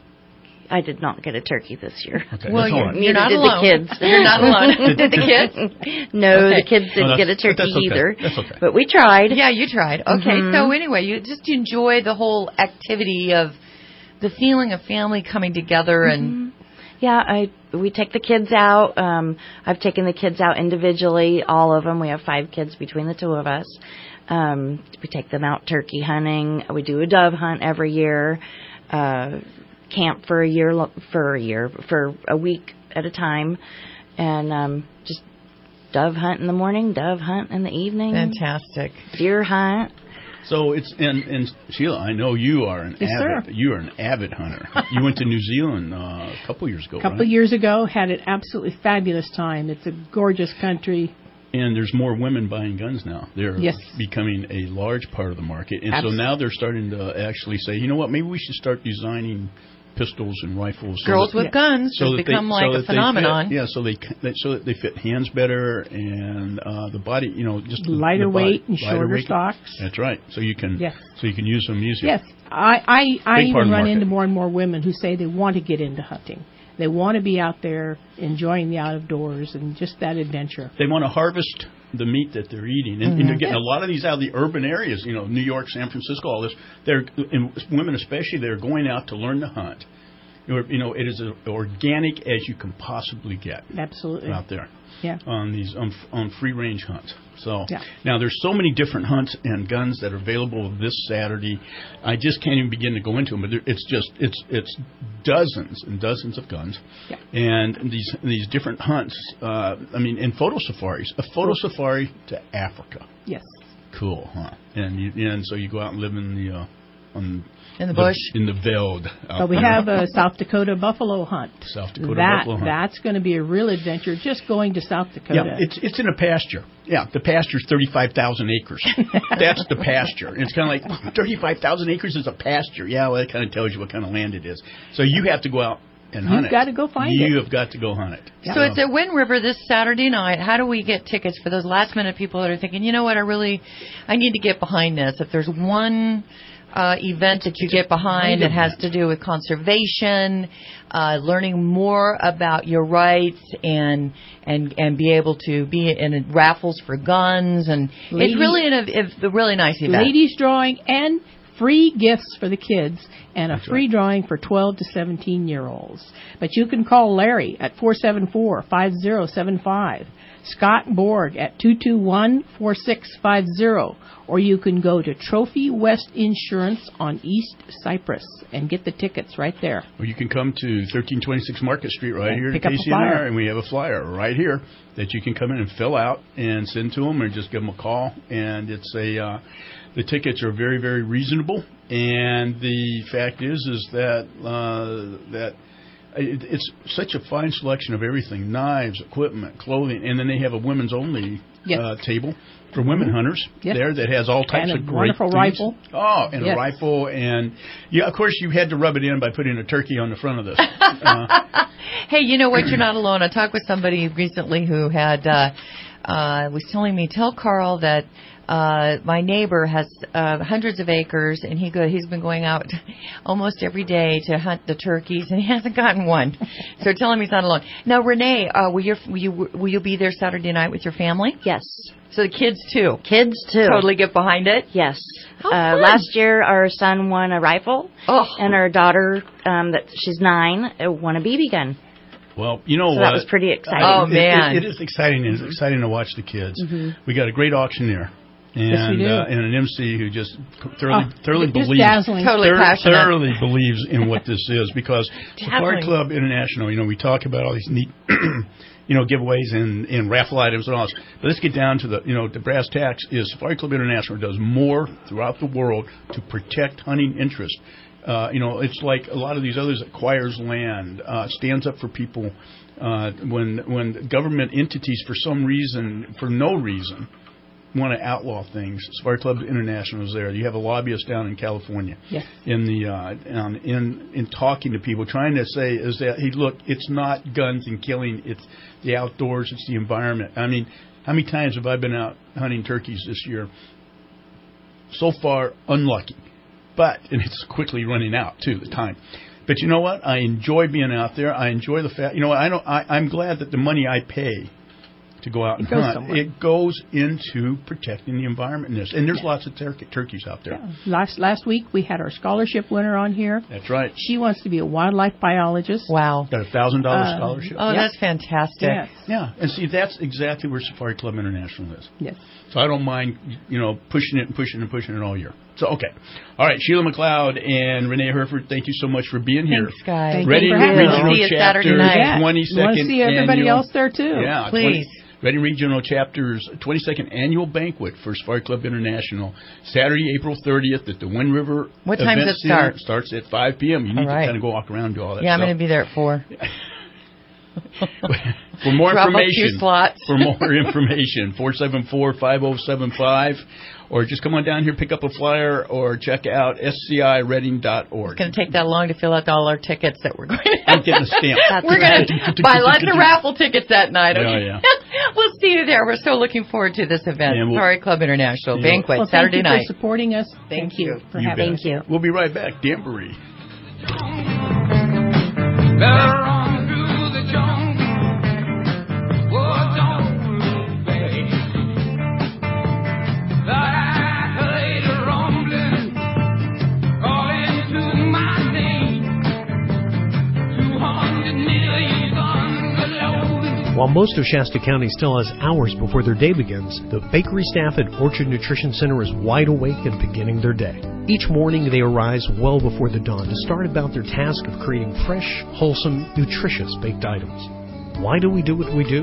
I did not get a turkey this year. Okay. Well, you're, you're, you're not did alone. The kids. You're not alone. Did the kids? No, okay. the kids didn't oh, get a turkey that's okay. either. That's okay. But we tried. Yeah, you tried. Okay, Mm-hmm. so anyway, you just enjoy the whole activity of the feeling of family coming together and. Mm-hmm. Yeah, I we take the kids out. Um, I've taken the kids out individually, all of them. We have five kids between the two of us. Um, we take them out turkey hunting. We do a dove hunt every year. Uh, camp for a year, for a year, for a week at a time, and um, just dove hunt in the morning, dove hunt in the evening. Fantastic. Deer hunt. So it's and, and Sheila, I know you are an yes, avid. Sir. You are an avid hunter. You went to New Zealand uh, a couple years ago. A couple right? years ago, had an absolutely fabulous time. It's a gorgeous country. And there's more women buying guns now. They're yes. becoming a large part of the market, and Absolutely. so now they're starting to actually say, you know what, maybe we should start designing pistols and rifles. Girls so with that, guns so has that become they, like so a that phenomenon. Fit, yeah, so they so that they fit hands better and uh, the body, you know, just lighter the body, weight and lighter shorter weight. stocks. That's right. So you can yes. so you can use them easier. Yes, I I, I even run market. into more and more women who say they want to get into hunting. They want to be out there enjoying the outdoors and just that adventure. They want to harvest the meat that they're eating, and, mm-hmm. and they're getting a lot of these out of the urban areas. You know, New York, San Francisco, all this. They're and women especially. They're going out to learn to hunt. You know, it is as organic as you can possibly get. Absolutely. Out there. Yeah. On these on, on free range hunts. So yeah. Now there's so many different hunts and guns that are available this Saturday. I just can't even begin to go into them. But it's just it's it's dozens and dozens of guns, yeah. and these these different hunts. Uh, I mean, and photo safaris. A photo cool. safari to Africa. Yes. Cool, huh? And you, and so you go out and live in the. Uh, on in the bush, the, in the veld. But we have a South Dakota buffalo hunt. South Dakota that, buffalo hunt. That's going to be a real adventure. Just going to South Dakota. Yeah, it's it's in a pasture. Yeah, the pasture's thirty-five thousand acres. That's the pasture. And it's kind of like thirty-five thousand acres is a pasture. Yeah, well, that kind of tells you what kind of land it is. So you have to go out and hunt You've it. got to go find you it. You have got to go hunt it. So, so it's at Wind River this Saturday night. How do we get tickets for those last minute people that are thinking, you know what, I really, I need to get behind this. If there's one uh, event that you get behind that has to do with conservation, uh, learning more about your rights, and and and be able to be in raffles for guns, and Ladies, it's really an, it's a really nice event. Ladies drawing and free gifts for the kids, and a That's free right. drawing for twelve to seventeen year olds. But you can call Larry at four seven four, five zero seven five, Scott Borg at two two one, four six five zero, or you can go to Trophy West Insurance on East Cypress and get the tickets right there. Or you can come to thirteen twenty-six Market Street right Yeah, here pick at up a K C N R, flyer. and we have a flyer right here that you can come in and fill out and send to them, or just give them a call. And it's a uh, the tickets are very, very reasonable. And the fact is, is that uh, that it, it's such a fine selection of everything: knives, equipment, clothing, and then they have a women's only Yes. uh, table for women Mhm. hunters Yes. there that has all types And a of great wonderful things. rifle. Oh, and Yes. a rifle, and yeah, of course you had to rub it in by putting a turkey on the front of this. Uh, Hey, you know what? You're not alone. I talked with somebody recently who had uh, uh, was telling me, tell Carl that uh, my neighbor has uh, hundreds of acres, and he go he's been going out almost every day to hunt the turkeys, and he hasn't gotten one. So tell him he's not alone. Now, Renee, uh, will you will you will you be there Saturday night with your family? Yes. So the kids too. Kids too. Totally get behind it. Yes. How Uh, fun. last year, our son won a rifle, Oh. and our daughter, um, that she's nine, uh, won a B B gun. Well, you know So what? that was pretty exciting. Oh, It- man. It, it is exciting. It's exciting to watch the kids. Mhm. We got a great auctioneer. And, Yes, we do. uh, and an M C who just thoroughly, Oh, thoroughly just believes, dazzling. Totally thor- passionate. thoroughly believes in what this is, because Safari Dazzling. Club International, you know, we talk about all these neat, you know, giveaways and, and raffle items and all this. But let's get down to the, you know, the brass tacks is Safari Club International does more throughout the world to protect hunting interest. Uh, you know, it's like a lot of these others, acquires land, uh, stands up for people. Uh, when when government entities, for some reason, for no reason, want to outlaw things, Safari Club International is there. You have a lobbyist down in California, Yes. in the uh, um, in in talking to people, trying to say is that, hey, look, it's not guns and killing, it's the outdoors, it's the environment. I mean, how many times have I been out hunting turkeys this year? So far, unlucky, but and it's quickly running out too, the time. But you know what? I enjoy being out there. I enjoy the fact. You know what? I don't. I, I'm glad that the money I pay to go out and It goes hunt, somewhere. it goes into protecting the environment. In this, and there's lots of tur- turkeys out there. Yeah. Last last week we had our scholarship winner on here. That's right. She wants to be a wildlife biologist. Wow. Got a thousand dollar Uh, scholarship. Oh, Yep. that's fantastic. Yes. Yeah, and see, that's exactly where Safari Club International is. Yes. So I don't mind, you know, pushing it and pushing it and pushing it all year. So, okay. All right, Sheila McLeod and Renee Herford, thank you so much for being here. Thanks, guys. Thank Reading you for having us. Regional See you Saturday Chapter night. Yeah. twenty-second You want to see everybody annual, else there too? Yeah, Please. twenty Reading Regional Chapter's twenty-second annual banquet for Safari Club International, Saturday, April thirtieth at the Wind River What time Event does it Center. start? Starts at five p.m. You need All right. to kind of go walk around and do all that Yeah, I'm stuff. going to be there at four. For more Drop off two information, slots. for more information, four seven four, five oh seven five, or just come on down here, pick up a flyer, or check out S C I reading dot org. It's going to take that long to fill out all our tickets that we're going to have. I'm getting a stamp. That's we're going to buy lots of raffle tickets that night. Yeah, Okay? yeah. We'll see you there. We're so looking forward to this event. And we'll- Safari Club International Yeah. Banquet, Well, Saturday thank you night. for supporting us. Thank Thank you. you for You having bet. us. Thank you. We'll be right back. Danbury. While most of Shasta County still has hours before their day begins, the bakery staff at Orchard Nutrition Center is wide awake and beginning their day. Each morning they arise well before the dawn to start about their task of creating fresh, wholesome, nutritious baked items. Why do we do what we do?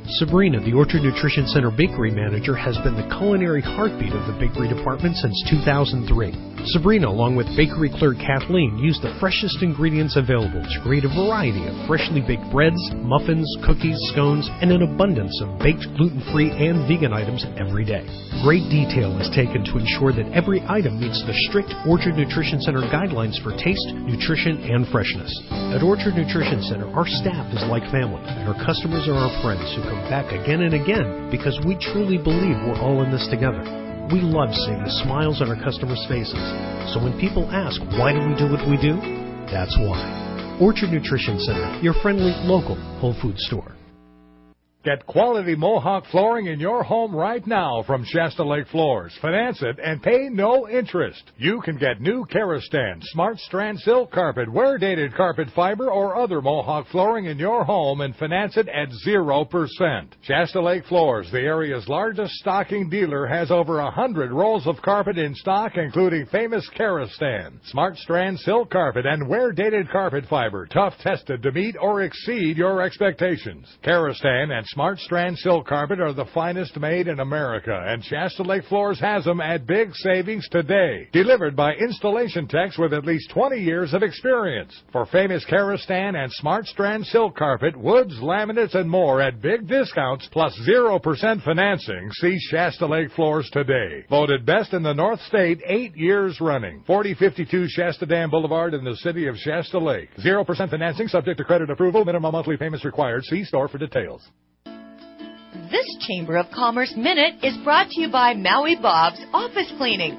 Sabrina, the Orchard Nutrition Center bakery manager, has been the culinary heartbeat of the bakery department since two thousand three. Sabrina, along with bakery clerk Kathleen, used the freshest ingredients available to create a variety of freshly baked breads, muffins, cookies, scones, and an abundance of baked gluten-free and vegan items every day. Great detail is taken to ensure that every item meets the strict Orchard Nutrition Center guidelines for taste, nutrition, and freshness. At Orchard Nutrition Center, our staff is like family, and our customers are our friends who come back again and again because we truly believe we're all in this together. We love seeing the smiles on our customers' faces. So when people ask, why do we do what we do? That's why. Orchard Nutrition Center, your friendly local Whole Food store. Get quality Mohawk flooring in your home right now from Shasta Lake Floors. Finance it and pay no interest. You can get new Karastan, Smart Strand Silk Carpet, wear-dated carpet fiber, or other Mohawk flooring in your home and finance it at zero percent. Shasta Lake Floors, the area's largest stocking dealer, has over one hundred rolls of carpet in stock, including famous Karastan, Smart Strand Silk Carpet, and wear-dated carpet fiber, tough tested to meet or exceed your expectations. Karastan and Smart Strand Silk Carpet are the finest made in America, and Shasta Lake Floors has them at big savings today. Delivered by installation techs with at least twenty years of experience. For famous Karastan and Smart Strand Silk Carpet, woods, laminates, and more at big discounts plus zero percent financing, see Shasta Lake Floors today. Voted best in the North State eight years running. forty fifty-two Shasta Dam Boulevard in the city of Shasta Lake. zero percent financing subject to credit approval. Minimum monthly payments required. See store for details. This Chamber of Commerce Minute is brought to you by Maui Bob's Office Cleaning.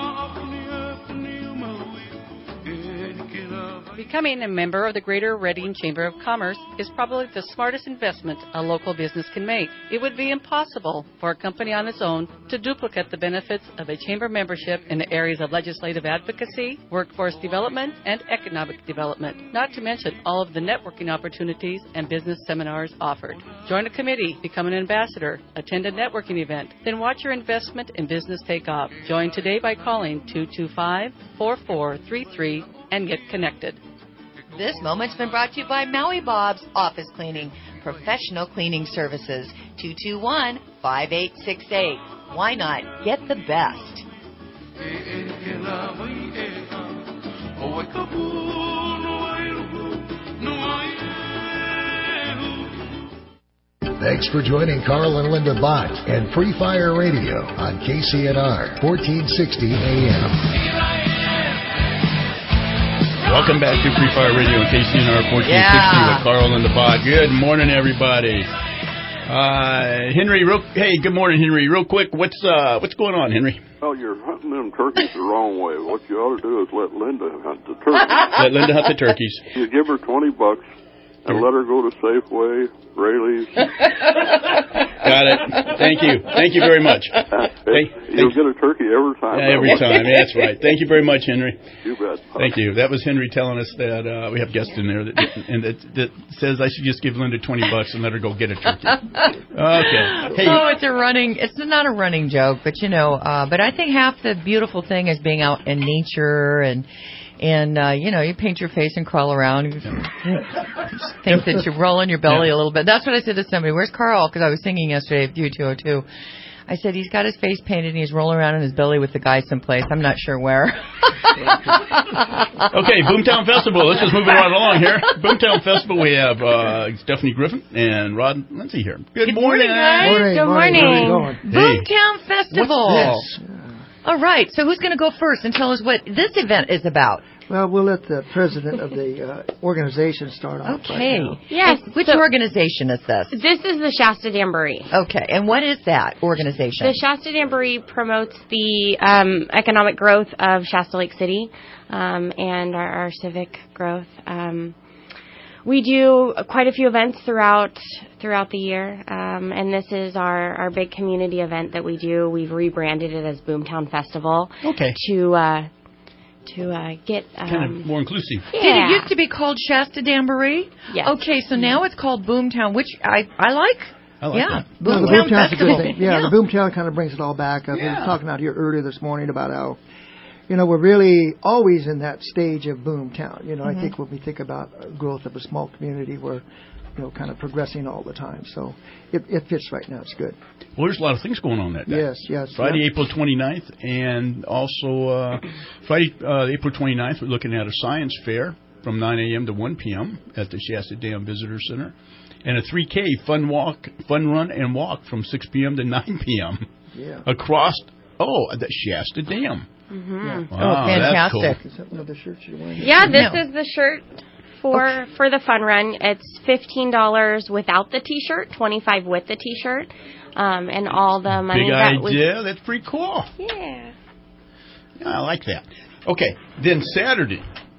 Becoming a member of the Greater Reading Chamber of Commerce is probably the smartest investment a local business can make. It would be impossible for a company on its own to duplicate the benefits of a chamber membership in the areas of legislative advocacy, workforce development, and economic development, not to mention all of the networking opportunities and business seminars offered. Join a committee, become an ambassador, attend a networking event, then watch your investment in business take off. Join today by calling two two five, four four three three and get connected. This moment's been brought to you by Maui Bob's Office Cleaning, professional cleaning services. two two one, five eight six eight. Why not get the best? Thanks for joining Carl and Linda Bott and Free Fire Radio on K C N R fourteen sixty A M. Welcome back to Free Fire Radio on K C N R fourteen sixty yeah. with Carl and the Bot. Good morning, everybody. Uh, Henry, real, hey, good morning, Henry. Real quick, what's uh, what's going on, Henry? Well, you're hunting them turkeys the wrong way. What you ought to do is let Linda hunt the turkeys. Let Linda hunt the turkeys. You give her twenty bucks and let her go to Safeway, Rayleigh's. Got it. Thank you. Thank you very much. Uh, hey, you'll get a turkey every time. Yeah, every time. Yeah, that's right. Thank you very much, Henry. You bet. Thank you. That was Henry telling us that uh, we have guests in there that and that, that says I should just give Linda twenty bucks and let her go get a turkey. Okay. Hey. Oh, it's a running. It's not a running joke, but you know. Uh, but I think half the beautiful thing is being out in nature and. And, uh, you know, you paint your face and crawl around. You think that you're rolling your belly yeah. a little bit. That's what I said to somebody. Where's Carl? Because I was singing yesterday at U two oh two. I said, he's got his face painted and he's rolling around in his belly with the guy someplace. I'm not sure where. Okay, Boomtown Festival. Let's just move it right along here. Boomtown Festival, we have uh, Stephanie Griffin and Rod Lindsay here. Good, Good morning, morning, guys. Morning, Good morning. morning. Hey. Boomtown Festival. What's this? All right, so who's going to go first and tell us what this event is about? Well, we'll let the president of the uh, organization start off. Okay. Right yes. Which so, organization is this? This is the Shasta Jamboree. Okay. And what is that organization? The Shasta Jamboree promotes the um, economic growth of Shasta Lake City um, and our, our civic growth. Um, we do quite a few events throughout throughout the year, um, and this is our, our big community event that we do. We've rebranded it as Boomtown Festival. Okay. To uh, to uh, get um, kind of more inclusive. Yeah. Did it used to be called Shasta Jamboree? Yes. Okay, so now it's called Boomtown, which I I like. I like yeah. that. Well, the Boomtown Boomtown's a Festival. good thing. Yeah, yeah, the Boomtown kind of brings it all back. Uh, Yeah. We were talking out here earlier this morning about how, you know, we're really always in that stage of Boomtown. You know, Mm-hmm. I think when we think about growth of a small community, we're you know, kind of progressing all the time. So it, it fits right now. It's good. Well, there's a lot of things going on that day. Yes, yes. Friday, yeah. April twenty-ninth, and also uh, Friday, uh, April twenty-ninth, we're looking at a science fair from nine a.m. to one p.m. at the Shasta Dam Visitor Center, and a three K fun walk, fun run and walk from six p.m. to nine p.m. Yeah. across, oh, the Shasta Dam. Mm-hmm. Yeah. Wow, oh, fantastic. that's cool. Is that one of the shirts you're wearing? Yeah, this No. is the shirt for Okay. for the fun run. It's fifteen dollars without the T-shirt, twenty-five with the T-shirt, um, and all the money Big that was. idea. That's pretty cool. Yeah. Yeah, I like that. Okay, then Saturday,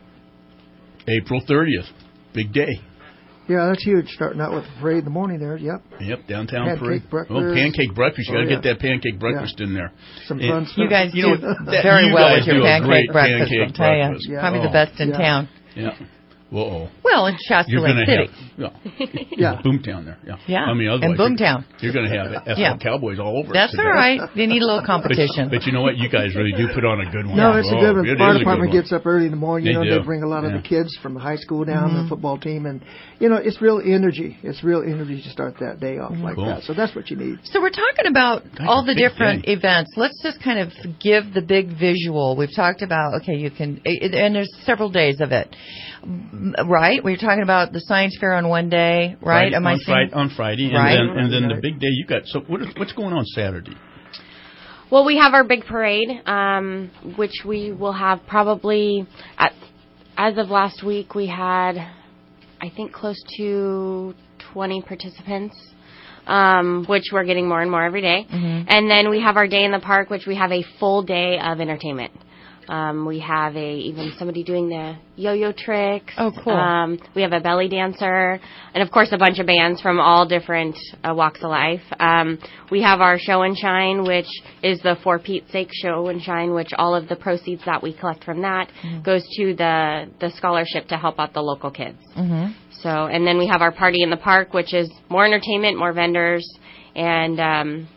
April thirtieth, big day. Yeah, that's huge. Starting out with the parade in the morning there. Yep. Yep, downtown Pancake parade. breakfast. Oh, pancake breakfast. You Oh, got to yeah. get that pancake breakfast Yeah. in there. Some And fun stuff. You guys You do know, that- very you well guys with your do a pancake great breakfast. pancake I'll tell you, breakfast. Yeah. probably Oh. the best in Yeah. town. Yeah. Whoa. Well, in Shasta You're Lake going to City. have, yeah, Yeah. Boomtown there. Yeah. Yeah. I mean, And otherwise Boomtown. You're, you're going to have F L Yeah. Cowboys all over. That's us all right. They need a little competition. But, but you know what? You guys really do put on a good one. No, it's a Oh, good one. it The is fire a good department one. gets up early in the morning. You They know, do. they bring a lot of Yeah. the kids from high school down, Mhm. the football team, and you know, it's real energy. It's real energy to start that day off like Cool. that. So that's what you need. So we're talking about That's all a the big different day. events. Let's just kind of give the big visual. We've talked about, okay, you can, and there's several days of it, right? We're talking about the science fair on one day, right? Friday, Am I on, seeing? Friday, on Friday, and Right. then and then the Right. big day you got. So what is, what's going on Saturday? Well, we have our big parade, um, which we will have probably, at, as of last week, we had, I think, close to twenty participants, um, which we're getting more and more every day. Mhm. And then we have our day in the park, which we have a full day of entertainment. Um, we have a even somebody doing the yo-yo tricks. Oh, cool. Um, we have a belly dancer, and of course a bunch of bands from all different uh, walks of life. Um, we have our show and shine, which is the For Pete's Sake show and shine, which all of the proceeds that we collect from that Mhm. goes to the the scholarship to help out the local kids. Mm-hmm. So, and then we have our party in the park, which is more entertainment, more vendors, and um,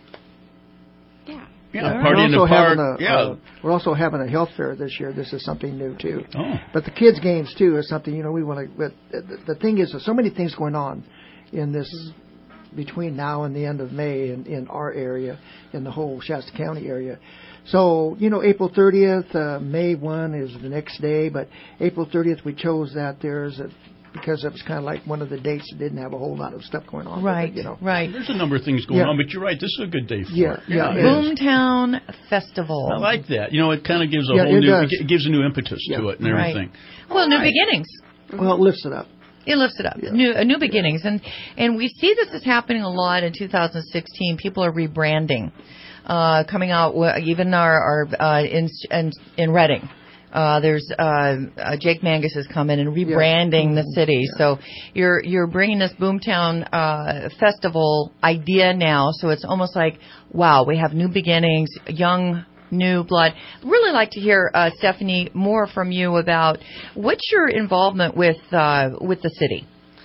Yeah, We're party in the also park. having a, yeah. uh, we're also having a health fair this year. This is something new too. Oh. But the kids' games too is something, you know, we want to. But the, the thing is, there's so many things going on in this between now and the end of May in, in our area, in the whole Shasta County area. So, you know, April thirtieth, uh, May first is the next day, but April thirtieth we chose that there's a, because it was kind of like one of the dates that didn't have a whole lot of stuff going on. with it, Right, you know. right. There's a number of things going Yeah. on, but you're right. This is a good day for Yeah, it. yeah, it it is. is. Boomtown Festival. I like that. You know, it kind of gives a Yeah, whole it new, does. it gives a new impetus Yeah. to it and Right. everything. Well, new Right. beginnings. Well, it lifts it up. It lifts it up. Yeah. New uh, new beginnings, and and we see this is happening a lot in two thousand sixteen. People are rebranding, uh, coming out w- even our, our uh, in in in Reading. Uh, there's uh, uh, Jake Mangus is coming and rebranding the city. So you're you're bringing this Boomtown uh, festival idea now. So it's almost like, wow, we have new beginnings, young new blood. Really like to hear uh, Stephanie more from you about what's your involvement with uh, with the city.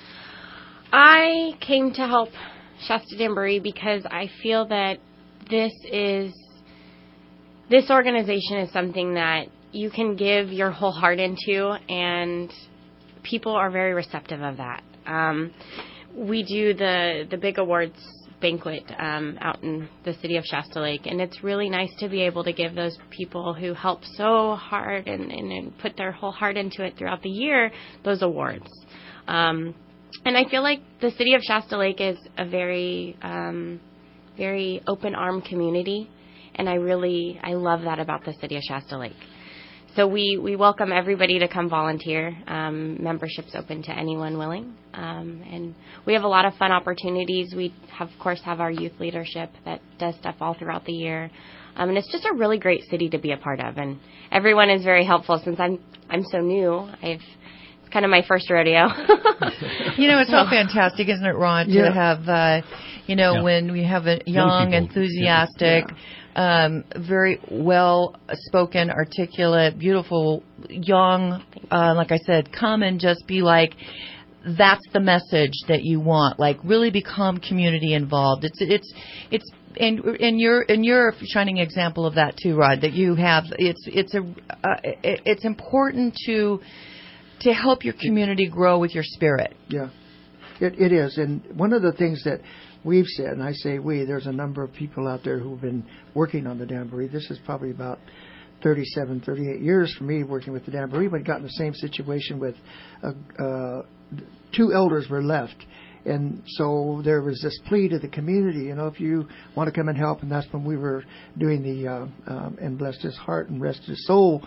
I came to help Shasta Jamboree because I feel that this is this organization is something that you can give your whole heart into, and people are very receptive of that. Um, we do the the big awards banquet um, out in the city of Shasta Lake, and it's really nice to be able to give those people who help so hard and, and, and put their whole heart into it throughout the year those awards. Um, and I feel like the city of Shasta Lake is a very, um, very open arm community, and I really I love that about the city of Shasta Lake. So we, we welcome everybody to come volunteer. Um, membership's open to anyone willing. Um, and we have a lot of fun opportunities. We, have, of course, have our youth leadership that does stuff all throughout the year. Um, and it's just a really great city to be a part of. And everyone is very helpful. Since I'm I'm so new, I've it's kind of my first rodeo. You know, it's so fantastic, isn't it, Ron, to Yeah. have, uh, you know, Yeah. when we have a Young young, people. enthusiastic, um, very well-spoken, articulate, beautiful, young, uh, like I said, come and just be like, that's the message that you want. Like, really become community involved. It's, it's, it's, and and you're and you're a shining example of that too, Rod. That you have. It's it's a uh, it, it's important to to help your community grow with your spirit. Yeah. It, it is. And one of the things that we've said, and I say we, there's a number of people out there who've been working on the Jamboree. This is probably about thirty-seven, thirty-eight years for me working with the Jamboree, but got in the same situation with uh, uh, two elders were left. And so there was this plea to the community, you know, if you want to come and help, and that's when we were doing the, uh, um, and bless his heart and rest his soul,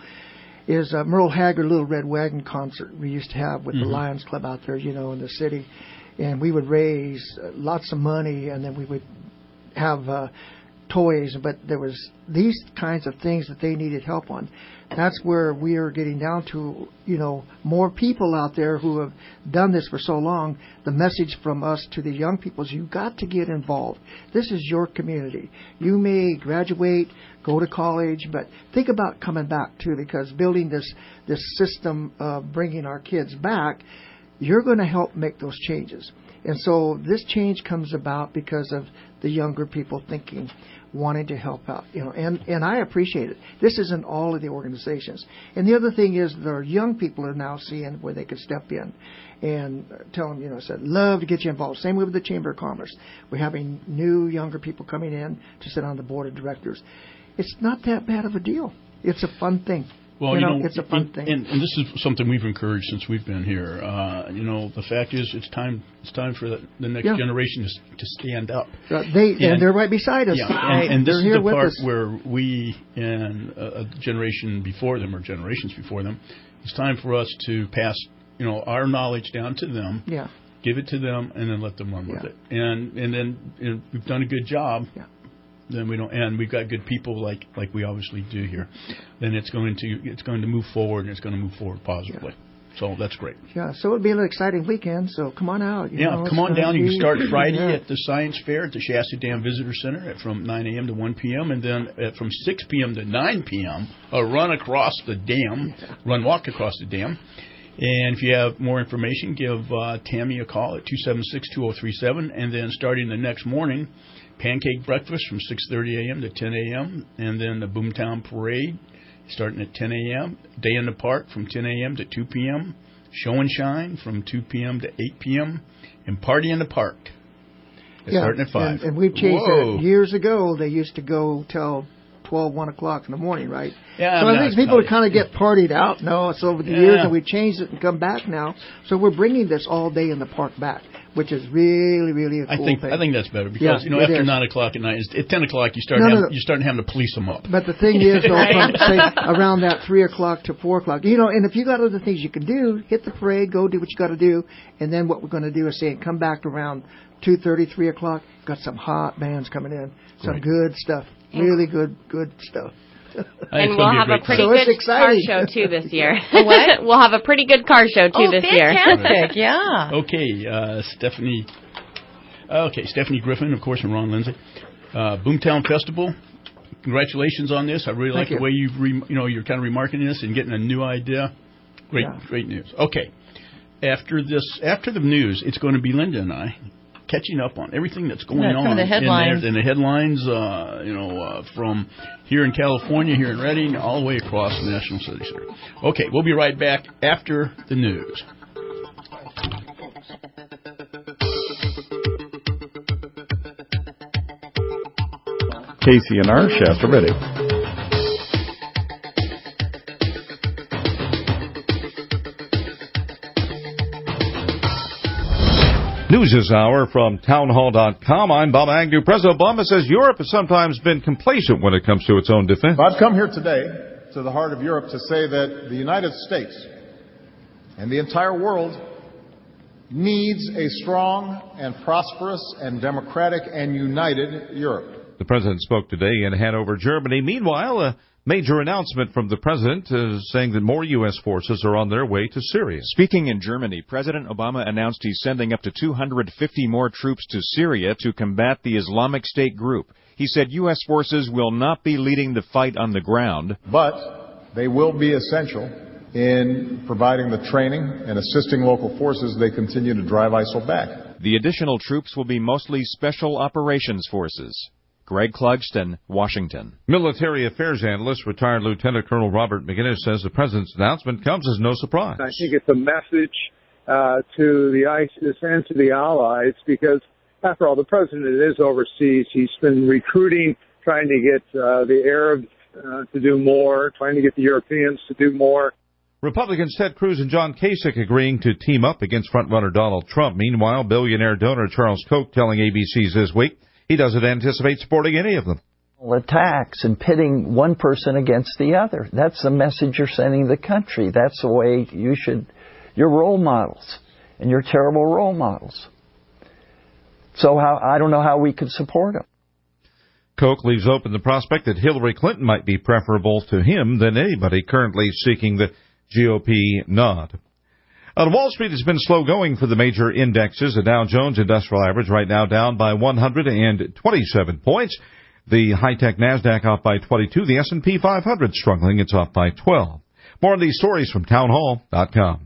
is uh, Merle Haggard Little Red Wagon concert we used to have with mm-hmm. the Lions Club out there, you know, in the city. And we would raise uh, lots of money, and then we would have uh, toys, but there was these kinds of things that they needed help on. That's where we are getting down to, you know, more people out there who have done this for so long. The message from us to the young people is you've got to get involved. This is your community. You may graduate, go to college, but think about coming back too, because building this, this system of bringing our kids back, you're going to help make those changes. And so this change comes about because of the younger people thinking, wanting to help out, you know, and, and I appreciate it. This isn't all of the organizations. And the other thing is the young people are now seeing where they could step in and tell them, you know, I said, love to get you involved. Same with the Chamber of Commerce. We're having new younger people coming in to sit on the board of directors. It's not that bad of a deal. It's a fun thing. Well, you, you know, know, it's a fun and, thing. And, and this is something we've encouraged since we've been here. Uh, you know, the fact is, it's time. It's time for the, the next yeah. generation to, to stand up. Uh, they and, and they're right beside us. Yeah, and, right. and this they're is the part us. where we and a, a generation before them, or generations before them, it's time for us to pass, you know, our knowledge down to them. Yeah. Give it to them, and then let them run yeah. with it. And and then you know, we've done a good job. Yeah. Then we don't, and we've got good people like like we obviously do here. Then it's going to it's going to move forward, and it's going to move forward positively. Yeah. So that's great. Yeah. So it'll be an exciting weekend. So come on out. You yeah, know, come on down. Be, you can start Friday yeah. at the Science Fair at the Shasta Dam Visitor Center at from nine a.m. to one p.m. and then at from six p.m. to nine p.m. a run across the dam, yeah. run walk across the dam. And if you have more information, give uh, Tammy a call at two seven six, two zero three seven. And then starting the next morning, pancake breakfast from six thirty a.m. to ten a.m. And then the Boomtown Parade starting at ten a.m. Day in the Park from ten a.m. to two p.m. Show and Shine from two p.m. to eight p.m. And Party in the Park yeah, starting at five. And, and we've changed Whoa. that. Years ago, they used to go till twelve, one o'clock in the morning, right? Yeah, so I, mean, I think people kind of get partied out. No, it's over the yeah. years, and we've changed it and come back now. So we're bringing this all day in the park back, which is really, really a cool I think thing. I think that's better because yeah, you know after is. nine o'clock at night, at ten o'clock you start no, having, no, no. you're starting having to police them up. But the thing is, though, from, say around that three o'clock to four o'clock, you know, and if you got other things you can do, hit the parade, go do what you got to do, and then what we're going to do is say come back around two thirty, three o'clock. Got some hot bands coming in, some Great. good stuff, really good, good stuff. And we'll have a, a pretty so good car show, too, this year. What? We'll have a pretty good car show, too, oh, this fantastic. year. yeah. Okay, uh, Stephanie. Okay, Stephanie Griffin, of course, and Ron Lindsay. Uh, Boomtown Festival. Congratulations on this. I really Thank like you. the way you've, re, you know, you're kind of remarking this and getting a new idea. Great, yeah. great news. Okay, after this, after the news, it's going to be Linda and I catching up on everything that's going yeah, on some of the headlines. in, there, in the headlines, uh, you know, uh, from here in California, here in Redding, all the way across the National City Center. Okay, we'll be right back after the news. K C N R, Shasta Ready. News this hour from townhall dot com. I'm Bob Agnew. President Obama says Europe has sometimes been complacent when it comes to its own defense. I've come here today to the heart of Europe to say that the United States and the entire world needs a strong and prosperous and democratic and united Europe. The president spoke today in Hanover, Germany. Meanwhile, a major announcement from the president is saying that more U S forces are on their way to Syria. Speaking in Germany, President Obama announced he's sending up to two hundred fifty more troops to Syria to combat the Islamic State group. He said U S forces will not be leading the fight on the ground, but they will be essential in providing the training and assisting local forces they continue to drive ISIL back. The additional troops will be mostly special operations forces. Greg Clugston, Washington. Military affairs analyst, retired Lieutenant Colonel Robert McGinnis, says the president's announcement comes as no surprise. I think it's a message uh, to the ISIS and to the allies, because after all, the president is overseas. He's been recruiting, trying to get uh, the Arabs uh, to do more, trying to get the Europeans to do more. Republicans Ted Cruz and John Kasich agreeing to team up against frontrunner Donald Trump. Meanwhile, billionaire donor Charles Koch telling A B C's This Week he doesn't anticipate supporting any of them. Attacks and pitting one person against the other. That's the message you're sending the country. That's the way you should, you're role models, and you're terrible role models. So how, I don't know how we could support them. Koch leaves open the prospect that Hillary Clinton might be preferable to him than anybody currently seeking the G O P nod. On Wall Street, it's been slow going for the major indexes. The Dow Jones Industrial Average right now down by one hundred twenty-seven points. The high-tech NASDAQ up by twenty-two. The S and P five hundred struggling. It's up by twelve. More on these stories from town hall dot com.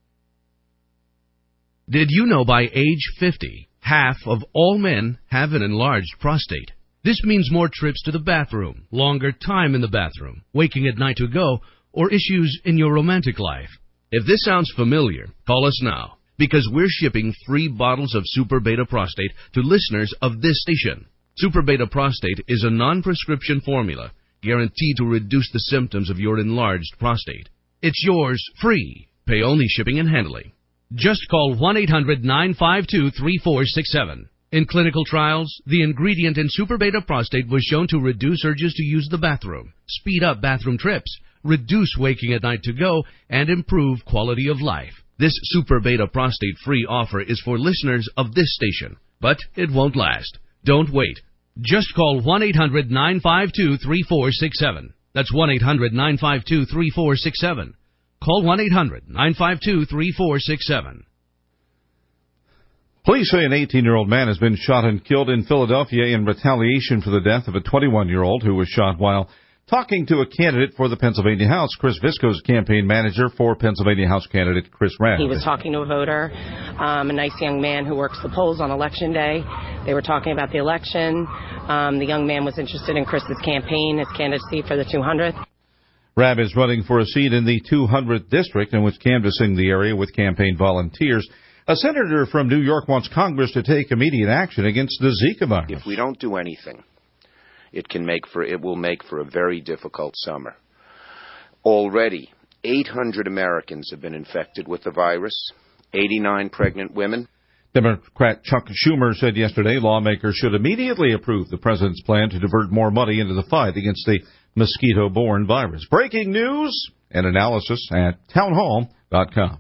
Did you know by age fifty, half of all men have an enlarged prostate? This means more trips to the bathroom, longer time in the bathroom, waking at night to go, or issues in your romantic life. If this sounds familiar, call us now, because we're shipping free bottles of Super Beta Prostate to listeners of this station. Super Beta Prostate is a non-prescription formula guaranteed to reduce the symptoms of your enlarged prostate. It's yours free. Pay only shipping and handling. Just call one eight hundred nine five two three four six seven. In clinical trials, the ingredient in Super Beta Prostate was shown to reduce urges to use the bathroom, speed up bathroom trips, reduce waking at night to go, and improve quality of life. This Super Beta Prostate free offer is for listeners of this station, but it won't last. Don't wait. Just call one eight hundred nine five two three four six seven. That's one eight hundred nine five two three four six seven. Call one eight hundred nine five two three four six seven. Police say an eighteen-year-old man has been shot and killed in Philadelphia in retaliation for the death of a twenty-one-year-old who was shot while talking to a candidate for the Pennsylvania House. Chris Visco's campaign manager for Pennsylvania House candidate Chris Rabb. He was talking to a voter, um, a nice young man who works the polls on Election Day. They were talking about the election. Um, the young man was interested in Chris's campaign, his candidacy for the two hundredth. Rabb is running for a seat in the two hundredth district and was canvassing the area with campaign volunteers. A senator from New York wants Congress to take immediate action against the Zika virus. If we don't do anything, it can make for it will make for a very difficult summer. Already, eight hundred Americans have been infected with the virus, eighty-nine pregnant women. Democrat Chuck Schumer said yesterday lawmakers should immediately approve the president's plan to divert more money into the fight against the mosquito-borne virus. Breaking news and analysis at town hall dot com.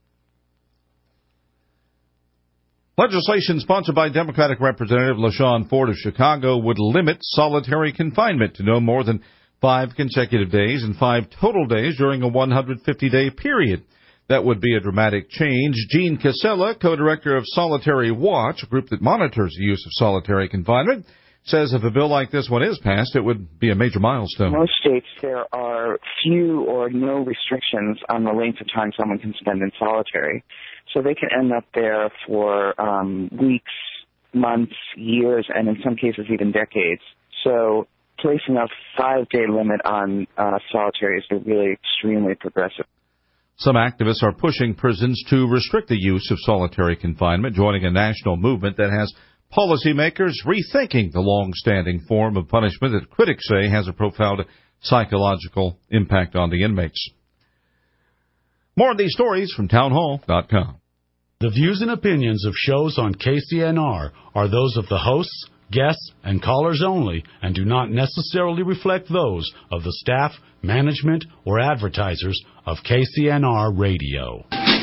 Legislation sponsored by Democratic Representative LaShawn Ford of Chicago would limit solitary confinement to no more than five consecutive days and five total days during a one hundred fifty day period. That would be a dramatic change. Gene Casella, co-director of Solitary Watch, a group that monitors the use of solitary confinement, says if a bill like this one is passed, it would be a major milestone. In most states, there are few or no restrictions on the length of time someone can spend in solitary. So they can end up there for um, weeks, months, years, and in some cases even decades. So placing a five-day limit on uh, solitary is really extremely progressive. Some activists are pushing prisons to restrict the use of solitary confinement, joining a national movement that has policymakers rethinking the long-standing form of punishment that critics say has a profound psychological impact on the inmates. More of these stories from town hall dot com. The views and opinions of shows on K C N R are those of the hosts, guests, and callers only and do not necessarily reflect those of the staff, management, or advertisers of K C N R Radio.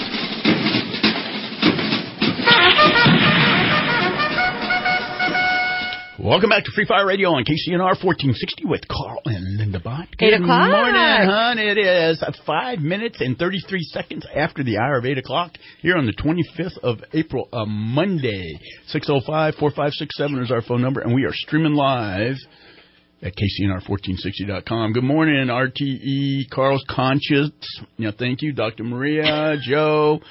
Welcome back to Free Fire Radio on K C N R fourteen sixty with Carl and Linda Bott. Eight o'clock. Good morning, hon. It is five minutes and thirty-three seconds after the hour of eight o'clock here on the twenty-fifth of April, a Monday. six oh five, four five six seven is our phone number, and we are streaming live at K C N R fourteen sixty dot com. Good morning, R T E, Carl's Conscience. Yeah, thank you, Doctor Maria, Joe.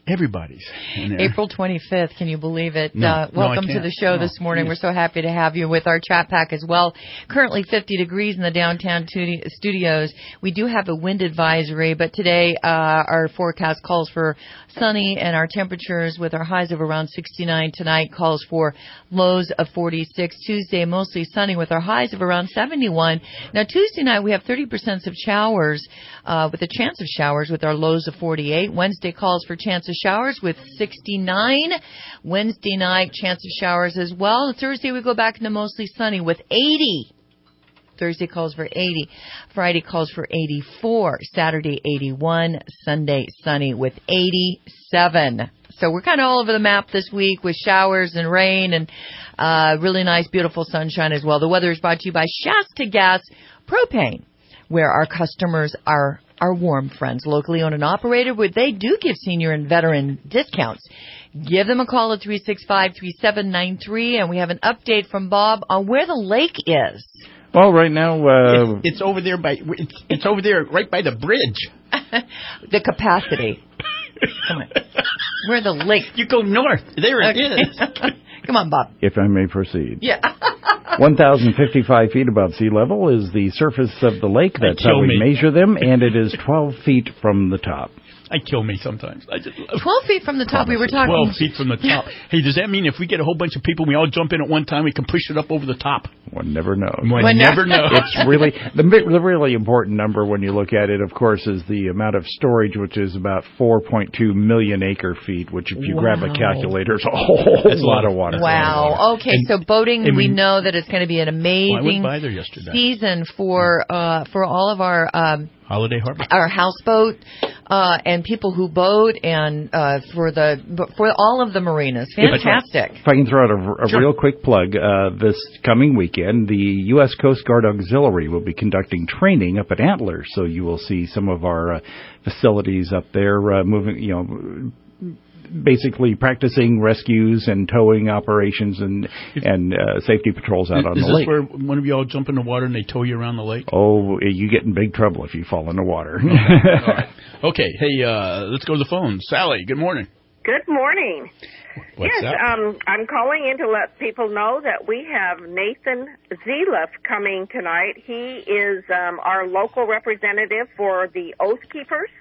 Everybody's in there. April twenty-fifth, can you believe it? No, uh, no, I welcome to can't. the show No, this morning. please. We're so happy to have you with our chat pack as well. Currently fifty degrees in the downtown tudi- studios. We do have a wind advisory, but today uh, our forecast calls for sunny, and our temperatures with our highs of around sixty-nine tonight calls for lows of forty-six. Tuesday, mostly sunny with our highs of around seventy-one. Now, Tuesday night, we have thirty percent of showers uh, with a chance of showers with our lows of forty-eight. Wednesday calls for chance of showers with sixty-nine. Wednesday night, chance of showers as well. And Thursday, we go back into mostly sunny with eighty. Thursday calls for eighty. Friday calls for eighty-four. Saturday, eighty-one. Sunday, sunny with eighty-seven. So we're kind of all over the map this week with showers and rain and uh, really nice, beautiful sunshine as well. The weather is brought to you by Shasta Gas Propane, where our customers are our warm friends, locally owned and operated, where they do give senior and veteran discounts. Give them a call at three six five, three seven nine three, and we have an update from Bob on where the lake is. Well, right now, uh, it's, it's over there by it's, it's over there right by the bridge. The capacity. Come on. Where the lake? You go north. There it Okay. is. Come on, Bob. if I may proceed. Yeah. one thousand fifty-five feet above sea level is the surface of the lake. That's how kill we me. measure them, and it is twelve feet from the top. I kill me sometimes. I just love twelve feet from the top. We were talking. twelve feet from the top. Hey, does that mean if we get a whole bunch of people, we all jump in at one time, we can push it up over the top? One never knows. One, One never knows. It's really the, the really important number when you look at it, of course, is the amount of storage, which is about four point two million acre feet, which if you Wow. grab a calculator is a whole That's a lot lot of of- water. Wow. Okay, And- so boating, and we, we- know that it's going to be an Well, I went amazing by there yesterday. season for uh, for all of our um, Holiday Harbor. our houseboat uh, and people who boat, and uh, for the for all of the marinas. Fantastic. If I can throw out a, a Sure. real quick plug, uh, this coming weekend, the U S Coast Guard Auxiliary will be conducting training up at Antler, so you will see some of our uh, facilities up there uh, moving, you know, basically practicing rescues and towing operations and and uh, safety patrols out Is, on is the this lake. where one of you all jump in the water and they tow you around the lake? Oh, you get in big trouble if you fall in the water. All right. Okay. Hey, uh, let's go to the phone. Sally, good morning. Good morning. What's yes, up? um, I'm calling in to let people know that we have Nathan Zeliff coming tonight. He is um, our local representative for the Oath Keepers,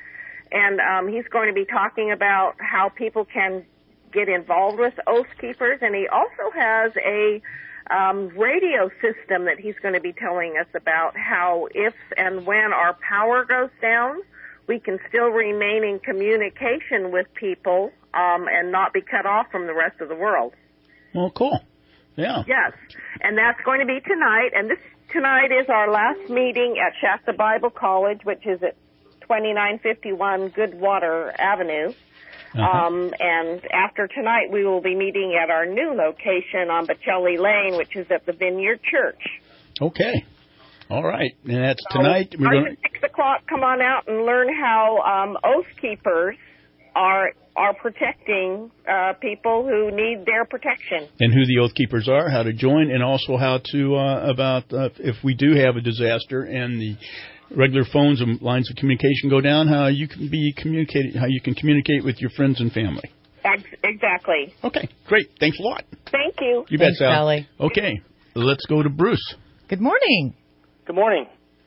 and um, he's going to be talking about how people can get involved with Oath Keepers, and he also has a um, radio system that he's going to be telling us about how if and when our power goes down, we can still remain in communication with people um, and not be cut off from the rest of the world. Well, cool. Yeah. Yes, and that's going to be tonight. And this tonight is our last meeting at Shasta Bible College, which is at twenty-nine fifty-one Goodwater Avenue. Uh-huh. Um, and after tonight, we will be meeting at our new location on Bocelli Lane, which is at the Vineyard Church. Okay. All right. And that's tonight. We're Starting going at six o'clock, come on out and learn how um, Oath Keepers are are protecting uh, people who need their protection. and who the Oath Keepers are, how to join, and also how to uh, about uh, if we do have a disaster and the regular phones and lines of communication go down, how you can be communicated, how you can communicate with your friends and family. Ex- Exactly. Okay, great. Thanks a lot. Thank you. You bet, Thanks, Sal. Sally. Okay, let's go to Bruce. Good morning. Good morning.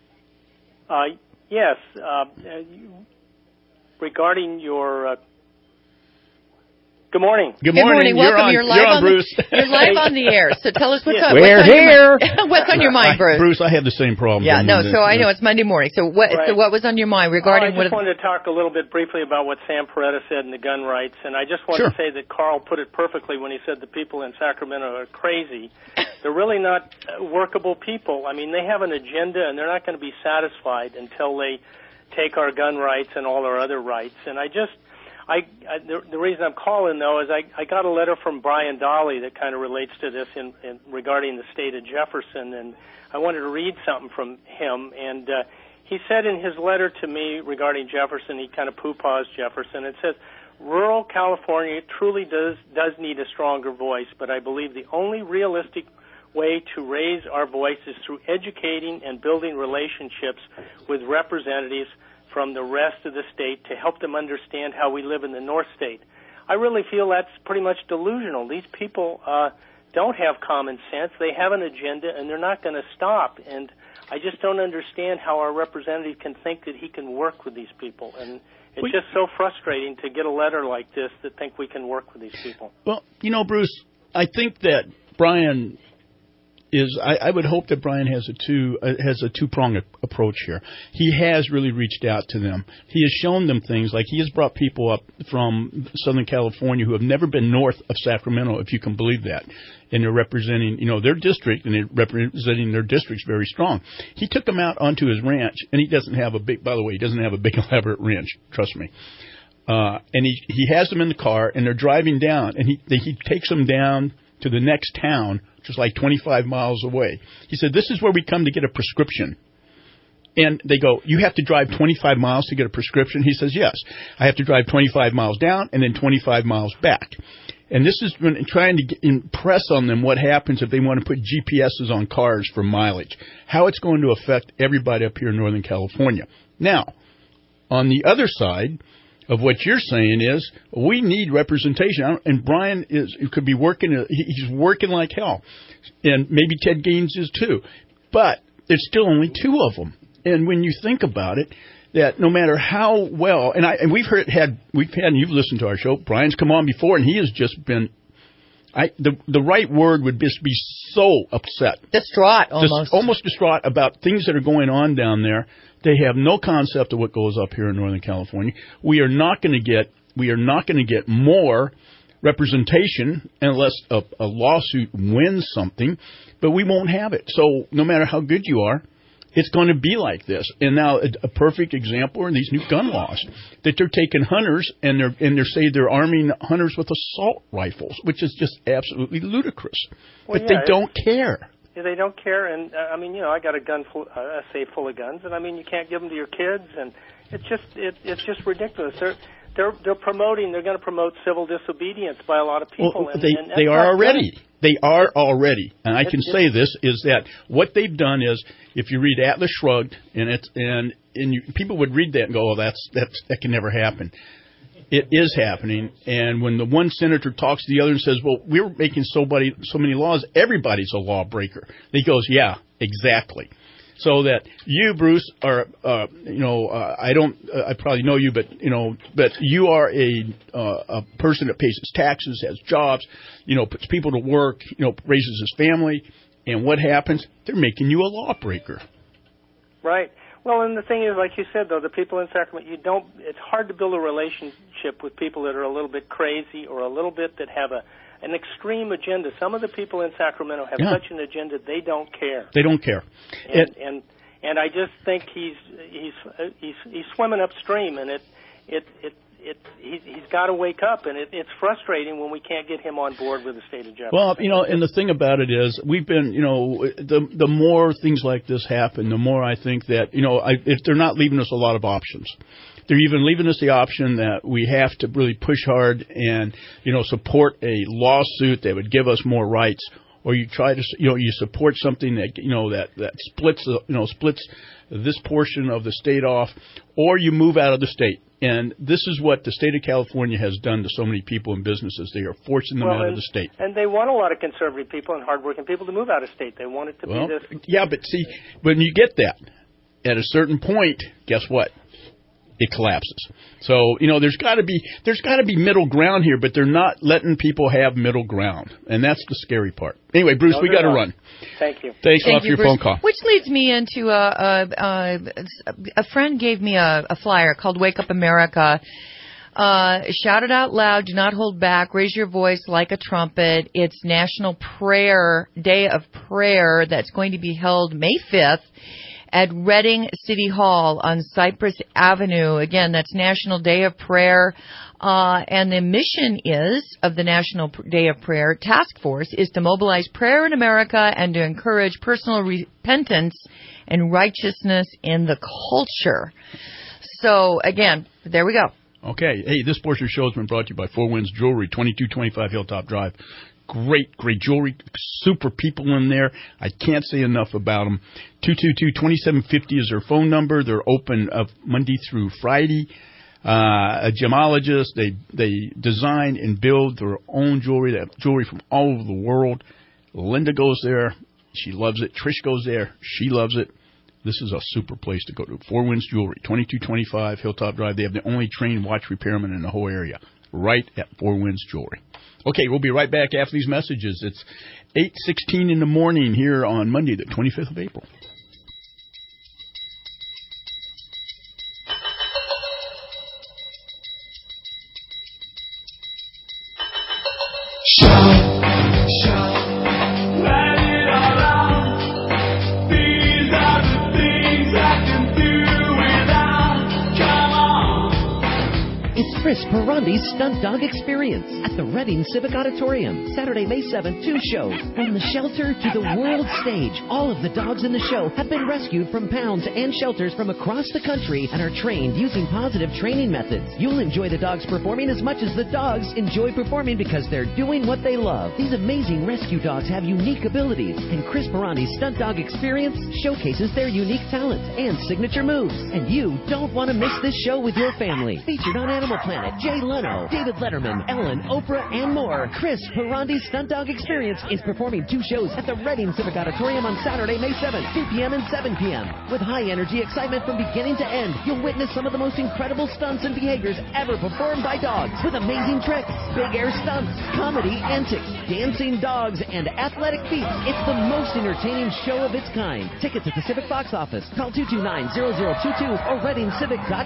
Uh, yes, uh, regarding your. Uh, good morning. Good morning. morning. You're Welcome. on- You're live you're on, on Bruce. The, you're live on the air. So tell us what's Yeah. up. We're what's on here. Your mind? What's on your mind, Bruce? Bruce, I have the same problem. Yeah, no. Don't you? So I know it's Monday morning. So what? So Right. what was on your mind Oh, I regarding just what? wanted to talk a little bit briefly about what Sam Peretta said in the gun rights, and I just want Sure. to say that Carl put it perfectly when he said the people in Sacramento are crazy. They're really not uh, workable people. I mean, they have an agenda, and they're not going to be satisfied until they take our gun rights and all our other rights. And I just, I, I the, the reason I'm calling though is I, I got a letter from Brian Dolly that kind of relates to this in, in regarding the state of Jefferson, and I wanted to read something from him. And uh, he said in his letter to me regarding Jefferson, he kind of poo-paws Jefferson. It says, rural California truly does does need a stronger voice, but I believe the only realistic way to raise our voices through educating and building relationships with representatives from the rest of the state to help them understand how we live in the North State. I really feel that's pretty much delusional. These people uh, don't have common sense. They have an agenda, and they're not going to stop. And I just don't understand how our representative can think that he can work with these people. And it's we, just so frustrating to get a letter like this that think we can work with these people. Well, you know, Bruce, I think that Brian is I, I would hope that Brian has a two uh, has a two pronged approach here. He has really reached out to them. He has shown them things like he has brought people up from Southern California who have never been north of Sacramento, if you can believe that, and they're representing you know their district and they're representing their districts very strong. He took them out onto his ranch, and he doesn't have a big. By the way, he doesn't have a big elaborate ranch. Trust me. Uh, and he he has them in the car, and they're driving down, and he they, he takes them down to the next town, just like twenty-five miles away. He said, this is where we come to get a prescription. And they go, you have to drive twenty-five miles to get a prescription? He says, yes. I have to drive twenty-five miles down and then twenty-five miles back. And this is when trying to get, impress on them what happens if they want to put G P S's on cars for mileage, how it's going to affect everybody up here in Northern California. Now, on the other side of what you're saying is we need representation, and Brian is could be working. He's working like hell, and maybe Ted Gaines is too. But there's still only two of them, and when you think about it, that no matter how well, and I and we've heard had we've had and you've listened to our show. Brian's come on before, and he has just been. I the the right word would just be so upset, distraught, almost, Dis, almost distraught about things that are going on down there. They have no concept of what goes up here in Northern California. We are not going to get we are not going to get more representation unless a, a lawsuit wins something, but we won't have it. So no matter how good you are, it's going to be like this. And now a, a perfect example are these new gun laws that they're taking hunters and they're and they're saying they're arming hunters with assault rifles, which is just absolutely ludicrous. Well, but yeah, they don't care. Yeah, they don't care, and uh, I mean, you know, I got a gun, full, uh, a safe full of guns, and I mean, you can't give them to your kids, and it's just, it, it's just ridiculous. They're, they're, they're promoting, they're going to promote civil disobedience by a lot of people. Well, and, they, and they are already. Good. They are already, and I it, can it, say this is that what they've done is, if you read Atlas Shrugged, and it's and and you, people would read that and go, oh, that's that's that can never happen. It is happening, and when the one senator talks to the other and says, well, we're making so many, so many laws, everybody's a lawbreaker. He goes, yeah, exactly. So that you, Bruce, are, uh, you know, uh, I don't, uh, I probably know you, but, you know, but you are a, uh, a person that pays his taxes, has jobs, you know, puts people to work, you know, raises his family, and what happens? They're making you a lawbreaker. Right. Well, and the thing is, like you said, though, the people in Sacramento, you don't. It's hard to build a relationship with people that are a little bit crazy or a little bit that have a an extreme agenda. Some of the people in Sacramento have yeah. such an agenda they don't care. They don't care. And it, and, and I just think he's he's he's he's swimming upstream, and it it it. It, he, he's got to wake up, and it, it's frustrating when we can't get him on board with the state of Jefferson. Well, you know, and the thing about it is, we've been, you know, the the more things like this happen, the more I think that, you know, I, if they're not leaving us a lot of options. They're even leaving us the option that we have to really push hard and, you know, support a lawsuit that would give us more rights, or you try to, you know, you support something that, you know, that that splits, you know, splits this portion of the state off, or you move out of the state. And this is what the state of California has done to so many people and businesses. They are forcing them well, out and, of the state. And they want a lot of conservative people and hardworking people to move out of state. They want it to well, be this. Yeah, but see, when you get that, at a certain point, guess what? It collapses. So, you know, there's got to be there's got to be middle ground here, but they're not letting people have middle ground, and that's the scary part. Anyway, Bruce, no, we got to run. Thank you. Thanks Thank a lot for your Bruce. phone call. Which leads me into a a, a, a friend gave me a, a flyer called Wake Up America. Uh, shout it out loud. Do not hold back. Raise your voice like a trumpet. It's National Prayer Day of Prayer that's going to be held May fifth. At Reading City Hall on Cypress Avenue. Again, that's National Day of Prayer. Uh, and the mission is, of the National Day of Prayer Task Force, is to mobilize prayer in America and to encourage personal repentance and righteousness in the culture. So, again, there we go. Okay. Hey, this portion of the show has been brought to you by Four Winds Jewelry, twenty-two twenty-five Hilltop Drive. great, great jewelry, super people in there. I can't say enough about them. two two two, two seven five zero is their phone number. They're open uh, Monday through Friday. Uh, a gemologist. They they design and build their own jewelry. They have jewelry from all over the world. Linda goes there. She loves it. Trish goes there. She loves it. This is a super place to go to. Four Winds Jewelry, twenty-two twenty-five Hilltop Drive. They have the only trained watch repairman in the whole area, right at Four Winds Jewelry. Okay, we'll be right back after these messages. It's eight sixteen in the morning here on Monday, the twenty-fifth of April. Chris Perandi's Stunt Dog Experience at the Reading Civic Auditorium. Saturday, May seventh, two shows. From the shelter to the world stage, all of the dogs in the show have been rescued from pounds and shelters from across the country and are trained using positive training methods. You'll enjoy the dogs performing as much as the dogs enjoy performing because they're doing what they love. These amazing rescue dogs have unique abilities, and Chris Perandi's Stunt Dog Experience showcases their unique talents and signature moves. And you don't want to miss this show with your family. Featured on Animal Planet, Jay Leno, David Letterman, Ellen, Oprah, and more. Chris Perandi's Stunt Dog Experience is performing two shows at the Reading Civic Auditorium on Saturday, May seventh, two p.m. and seven p.m. With high-energy excitement from beginning to end, you'll witness some of the most incredible stunts and behaviors ever performed by dogs, with amazing tricks, big air stunts, comedy, antics, dancing dogs, and athletic feats. It's the most entertaining show of its kind. Tickets at the Civic box office. Call two two nine, zero zero two two or reading civic dot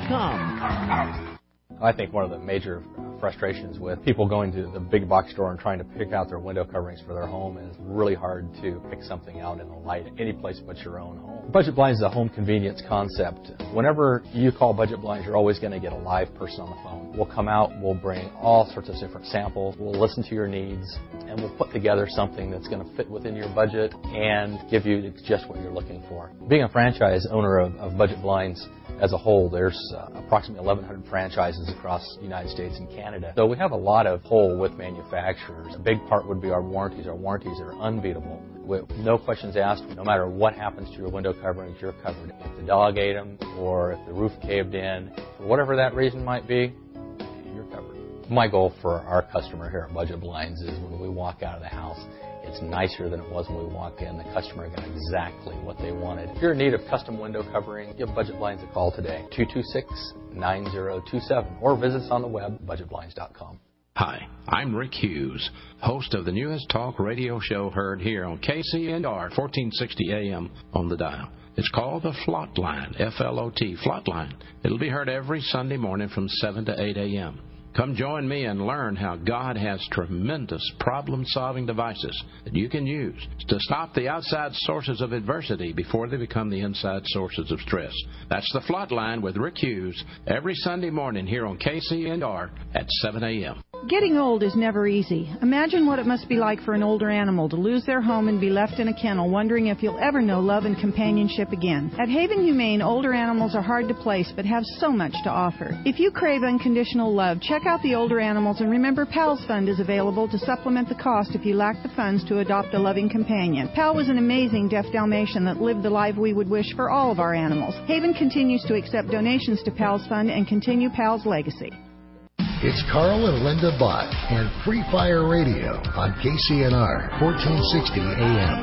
com. I think one of the major frustrations with people going to the big box store and trying to pick out their window coverings for their home is really hard to pick something out in the light any place but your own home. Budget Blinds is a home convenience concept. Whenever you call Budget Blinds, you're always going to get a live person on the phone. We'll come out, we'll bring all sorts of different samples, we'll listen to your needs, and we'll put together something that's going to fit within your budget and give you just what you're looking for. Being a franchise owner of, of Budget Blinds, as a whole, there's uh, approximately eleven hundred franchises across the United States and Canada. So we have a lot of pull with manufacturers. A big part would be our warranties. Our warranties are unbeatable. With no questions asked, no matter what happens to your window coverings, you're covered. If the dog ate them or if the roof caved in, for whatever that reason might be, you're covered. My goal for our customer here at Budget Blinds is when we walk out of the house, it's nicer than it was when we walked in. The customer got exactly what they wanted. If you're in need of custom window covering, give Budget Blinds a call today, two two six, nine zero two seven, or visit us on the web, budget blinds dot com. Hi, I'm Rick Hughes, host of the newest talk radio show heard here on K C N R, fourteen sixty A M on the dial. It's called the Flot Line, F L O T, Flot Line. It'll be heard every Sunday morning from seven to eight A M Come join me and learn how God has tremendous problem-solving devices that you can use to stop the outside sources of adversity before they become the inside sources of stress. That's the Flot Line with Rick Hughes every Sunday morning here on K C N R at seven A M Getting old is never easy. Imagine what it must be like for an older animal to lose their home and be left in a kennel wondering if you'll ever know love and companionship again. At Haven Humane, older animals are hard to place but have so much to offer. If you crave unconditional love, check out the older animals and remember Pal's Fund is available to supplement the cost if you lack the funds to adopt a loving companion. Pal was an amazing deaf Dalmatian that lived the life we would wish for all of our animals. Haven continues to accept donations to Pal's Fund and continue Pal's legacy. It's Carl and Linda Bott and Free Fire Radio on K C N R, fourteen sixty A M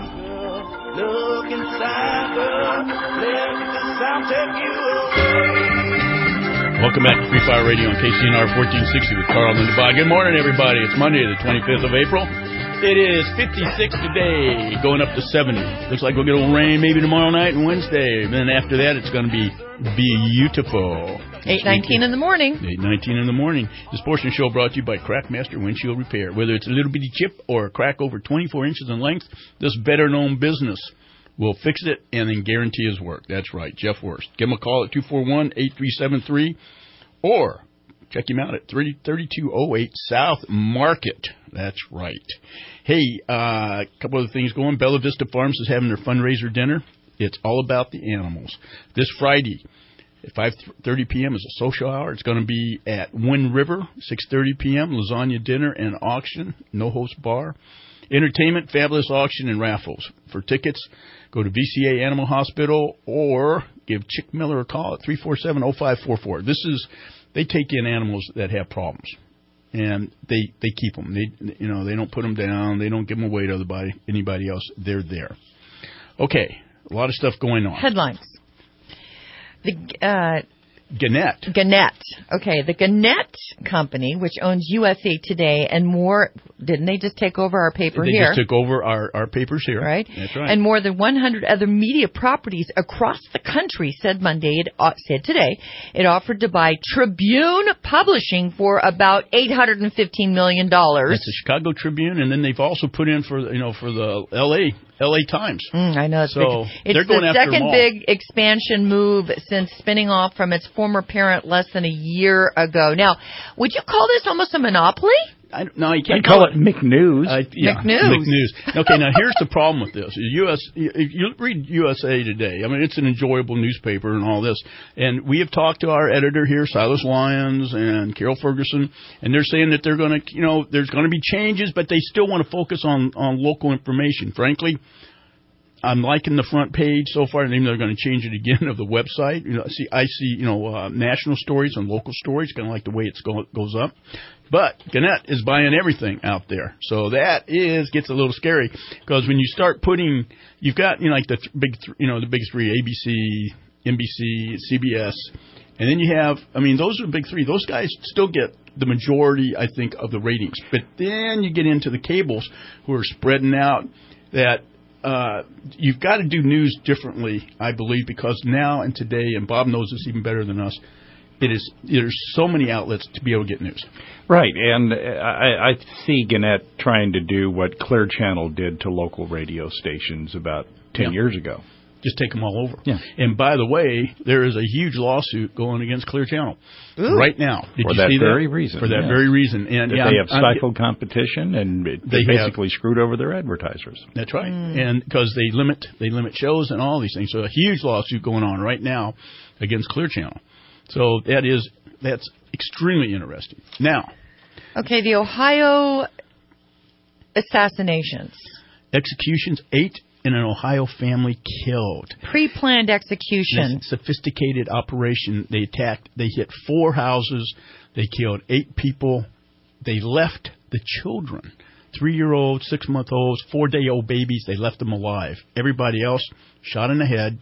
Look inside, let the sound take you away. Welcome back to Free Fire Radio on K C N R fourteen sixty with Carl and Linda Bott. Good morning, everybody. It's Monday, the twenty-fifth of April. It is fifty-six today, going up to seventy. Looks like we'll get a little rain maybe tomorrow night and Wednesday. And then after that, it's going to be beautiful. eight nineteen in the morning. eight nineteen in the morning. This portion of the show brought to you by Crackmaster Windshield Repair. Whether it's a little bitty chip or a crack over twenty-four inches in length, this better-known business will fix it and then guarantee his work. That's right, Jeff Worst. Give him a call at two four one, eight three seven three or check him out at thirty-two oh eight South Market. That's right. Hey, a uh, couple other things going. Bella Vista Farms is having their fundraiser dinner. It's all about the animals. This Friday, At five thirty p.m. is a social hour. It's going to be at Wind River, six thirty p.m., lasagna dinner and auction, no-host bar. Entertainment, fabulous auction, and raffles. For tickets, go to V C A Animal Hospital or give Chick Miller a call at three four seven, oh five four four. This is, they take in animals that have problems, and they they keep them. They you know they don't put them down. They don't give them away to other anybody else. They're there. Okay, a lot of stuff going on. Headlines. The uh, Gannett. Gannett. Okay, the Gannett Company, which owns U S A Today and more, didn't they just take over our paper they here? They just took over our, our papers here. Right. That's right. And more than one hundred other media properties across the country said Monday, it uh, said today, it offered to buy Tribune Publishing for about eight hundred fifteen million dollars. That's the Chicago Tribune, and then they've also put in for, you know, for the L A L A Times. Mm, I know. It's, so big. It's they're going the after second big expansion move since spinning off from its former parent less than a year ago. Now, would you call this almost a monopoly? I, no, you can't I call, call it McNews. Uh, yeah, McNews. McNews. Okay, now here's the problem with this. U S, if you read U S A Today, I mean, it's an enjoyable newspaper and all this. And we have talked to our editor here, Silas Lyons and Carol Ferguson, and they're saying that they're going to, you know, there's going to be changes, but they still want to focus on, on local information. Frankly, I'm liking the front page so far, and even they're going to change it again of the website. You know, see, I see, you know, uh, national stories and local stories, kind of like the way it go, goes up. But Gannett is buying everything out there, so that is gets a little scary because when you start putting, you've got you know like the th- big, th- you know the big three: A B C, N B C, C B S, and then you have, I mean, those are the big three. Those guys still get the majority, I think, of the ratings. But then you get into the cables who are spreading out that. Uh, you've got to do news differently, I believe, because now and today, and Bob knows this even better than us, it is there's so many outlets to be able to get news. Right, and I, I see Gannett trying to do what Clear Channel did to local radio stations about ten yeah. years ago. Just take them all over. Yeah. And by the way, there is a huge lawsuit going against Clear Channel Ooh. right now. Did For you that see very that? reason. For that yes. very reason. And that yeah, they I'm, have stifled I'm, competition and it, they they basically have, screwed over their advertisers. That's right. Mm. And because they limit they limit shows and all these things. So a huge lawsuit going on right now against Clear Channel. So that is that's extremely interesting. Now, okay, the Ohio assassinations. Executions, eight in an Ohio family killed. Pre-planned execution. This sophisticated operation. They attacked. They hit four houses. They killed eight people. They left the children, three-year-olds, six-month-olds, four-day-old babies. They left them alive. Everybody else shot in the head.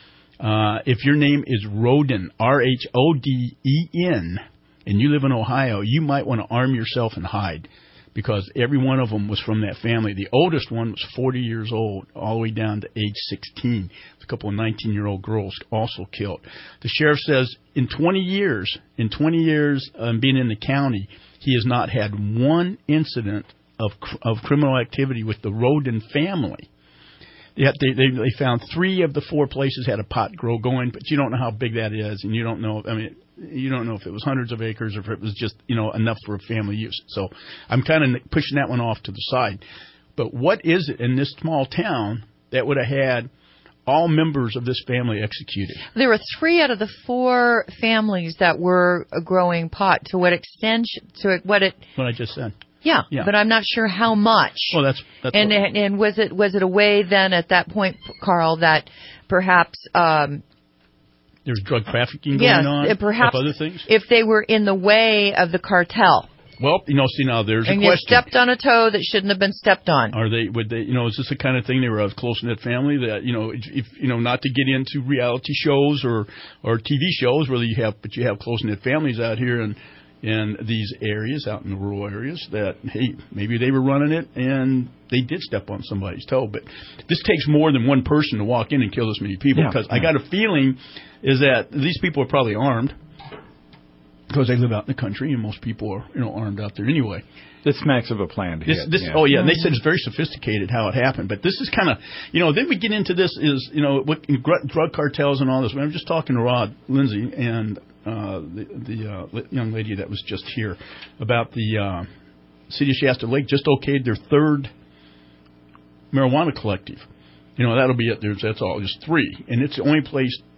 Uh, if your name is Roden, R H O D E N, and you live in Ohio, you might want to arm yourself and hide. Because every one of them was from that family. The oldest one was forty years old, all the way down to age sixteen. A couple of nineteen-year-old girls also killed. The sheriff says in twenty years, in twenty years um, being in the county, he has not had one incident of of criminal activity with the Roden family. Yet they, they they found three of the four places had a pot grow going, but you don't know how big that is, and you don't know. I mean. You don't know if it was hundreds of acres or if it was just, you know, enough for family use. So I'm kind of pushing that one off to the side. But what is it in this small town that would have had all members of this family executed? There were three out of the four families that were growing pot. To what extent? To what it? What I just said. Yeah, yeah. But I'm not sure how much. Well, that's that's. And what, and was it was it a way then at that point, Carl, that perhaps. Um, There's drug trafficking going yes, on, perhaps other things? If they were in the way of the cartel. Well, you know, see now there's and a question. And you stepped on a toe that shouldn't have been stepped on. Are they? Would they? You know, is this the kind of thing they were a close knit family that you know, if you know, not to get into reality shows or or T V shows where you have, but you have close knit families out here in in these areas, out in the rural areas. That hey, maybe they were running it and they did step on somebody's toe. But this takes more than one person to walk in and kill this many people. Because yeah, yeah. I got a feeling. Is that these people are probably armed because they live out in the country, and most people are, you know, armed out there anyway. This smacks of a planned this, hit. This, yeah. Oh, yeah, and they said it's very sophisticated how it happened. But this is kind of, you know, then we get into this is, you know, what drug cartels and all this. I'm just talking to Rod Lindsay and uh, the, the uh, young lady that was just here about the uh, City of Shasta Lake just okayed their third marijuana collective. You know, that'll be it. There's, that's all. There's three. And it's the only place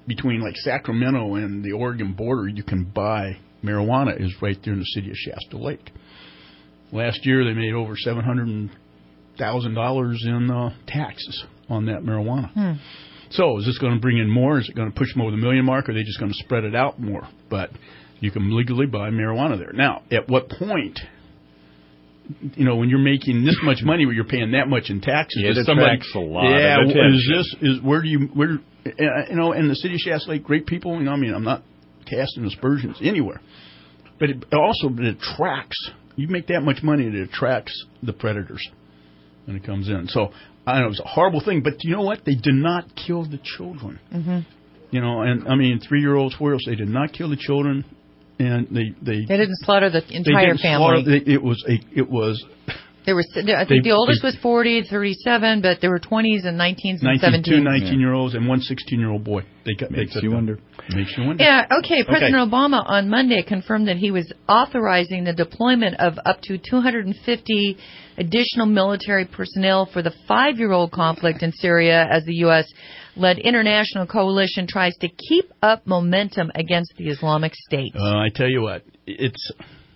between like Sacramento and the Oregon border, you can buy marijuana is right there in the city of Shasta Lake. Last year, they made over seven hundred thousand dollars in uh, taxes on that marijuana. Hmm. So is this going to bring in more? Is it going to push them over the million mark, or are they just going to spread it out more? But you can legally buy marijuana there. Now, at what point, you know, when you're making this much money where you're paying that much in taxes, it does somebody, attracts a lot yeah, of attention. is this, is, where do you, where, uh, you know, in the city of Shasta Lake, great people, you know, I mean, I'm not casting aspersions anywhere. But it also it attracts, you make that much money, it attracts the predators when it comes in. So, I know it was a horrible thing, but you know what? They did not kill the children. Mm-hmm. You know, and I mean, three-year-olds, four-year-olds, they did not kill the children, and they they They didn't slaughter the they entire didn't family. slaughter, they, it was a it was. There was, I think They- the oldest they- was forty, thirty-seven, but there were twenties and nineteens and nineteen, seventeens. two nineteen-year-olds and one sixteen-year-old boy. They got Makes they you wonder. Makes you wonder. Yeah, okay. President Okay. Obama on Monday confirmed that he was authorizing the deployment of up to two hundred fifty additional military personnel for the five-year-old conflict in Syria as the U S-led international coalition tries to keep up momentum against the Islamic State. Uh, I tell you what, it's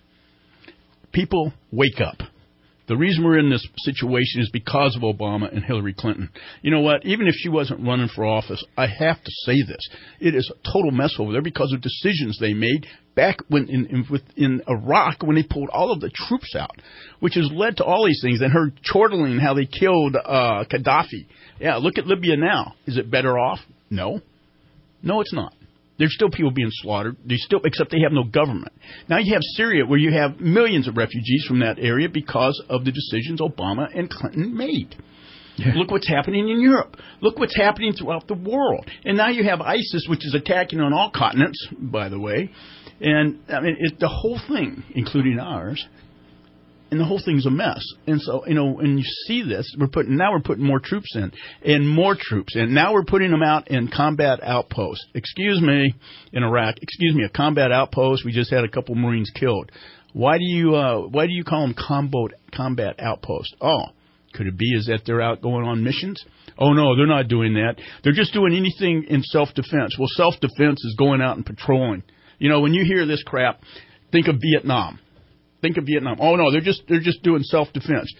people wake up. The reason we're in this situation is because of Obama and Hillary Clinton. You know what? Even if she wasn't running for office, I have to say this. It is a total mess over there because of decisions they made back when in, in, in Iraq when they pulled all of the troops out, which has led to all these things. And her chortling how they killed uh, Gaddafi. Yeah, look at Libya now. Is it better off? No. No, it's not. There's still people being slaughtered. They still, except they have no government. Now you have Syria, where you have millions of refugees from that area because of the decisions Obama and Clinton made. Yeah. Look what's happening in Europe. Look what's happening throughout the world. And now you have ISIS, which is attacking on all continents, by the way. And I mean, it, the whole thing, including ours, and the whole thing's a mess. And so, you know, when you see this, we're putting now we're putting more troops in, and more troops, and now we're putting them out in combat outposts. Excuse me, in Iraq. Excuse me, a combat outpost. We just had a couple Marines killed. Why do you uh, why do you call them combat combat outposts? Oh, could it be is that they're out going on missions? Oh no, they're not doing that. They're just doing anything in self-defense. Well, self-defense is going out and patrolling. You know, when you hear this crap, think of Vietnam. Think of Vietnam. Oh no, they're just they're just doing self-defense.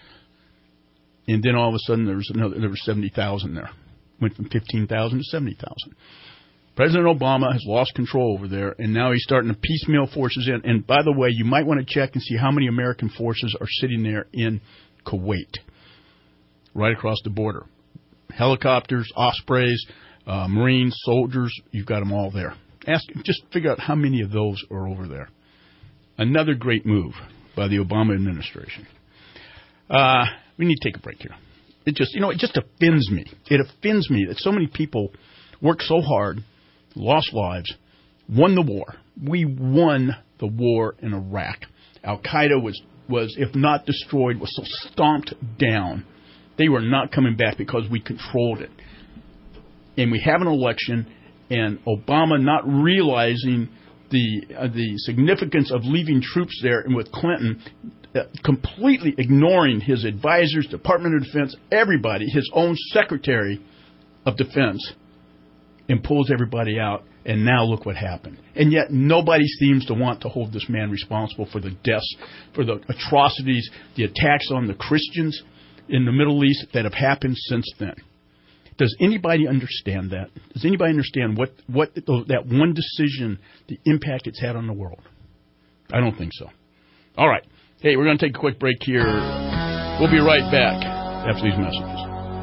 And then all of a sudden there was another there were seventy thousand there. Went from fifteen thousand to seventy thousand. President Obama has lost control over there, and now he's starting to piecemeal forces in. And by the way, you might want to check and see how many American forces are sitting there in Kuwait, right across the border. Helicopters, Ospreys, uh, Marines, soldiers, you've got them all there. Ask, just figure out how many of those are over there. Another great move by the Obama administration. Uh, we need to take a break here. It just, you know, it just offends me. It offends me that so many people worked so hard, lost lives, won the war. We won the war in Iraq. Al-Qaeda was, was, if not destroyed, was so stomped down. They were not coming back because we controlled it. And we have an election, and Obama not realizing the uh, the significance of leaving troops there, and with Clinton uh, completely ignoring his advisors, Department of Defense, everybody, his own Secretary of Defense, and pulls everybody out. And now look what happened. And yet nobody seems to want to hold this man responsible for the deaths, for the atrocities, the attacks on the Christians in the Middle East that have happened since then. Does anybody understand that? Does anybody understand what, what that one decision, the impact it's had on the world? I don't think so. All right. Hey, we're going to take a quick break here. We'll be right back after these messages.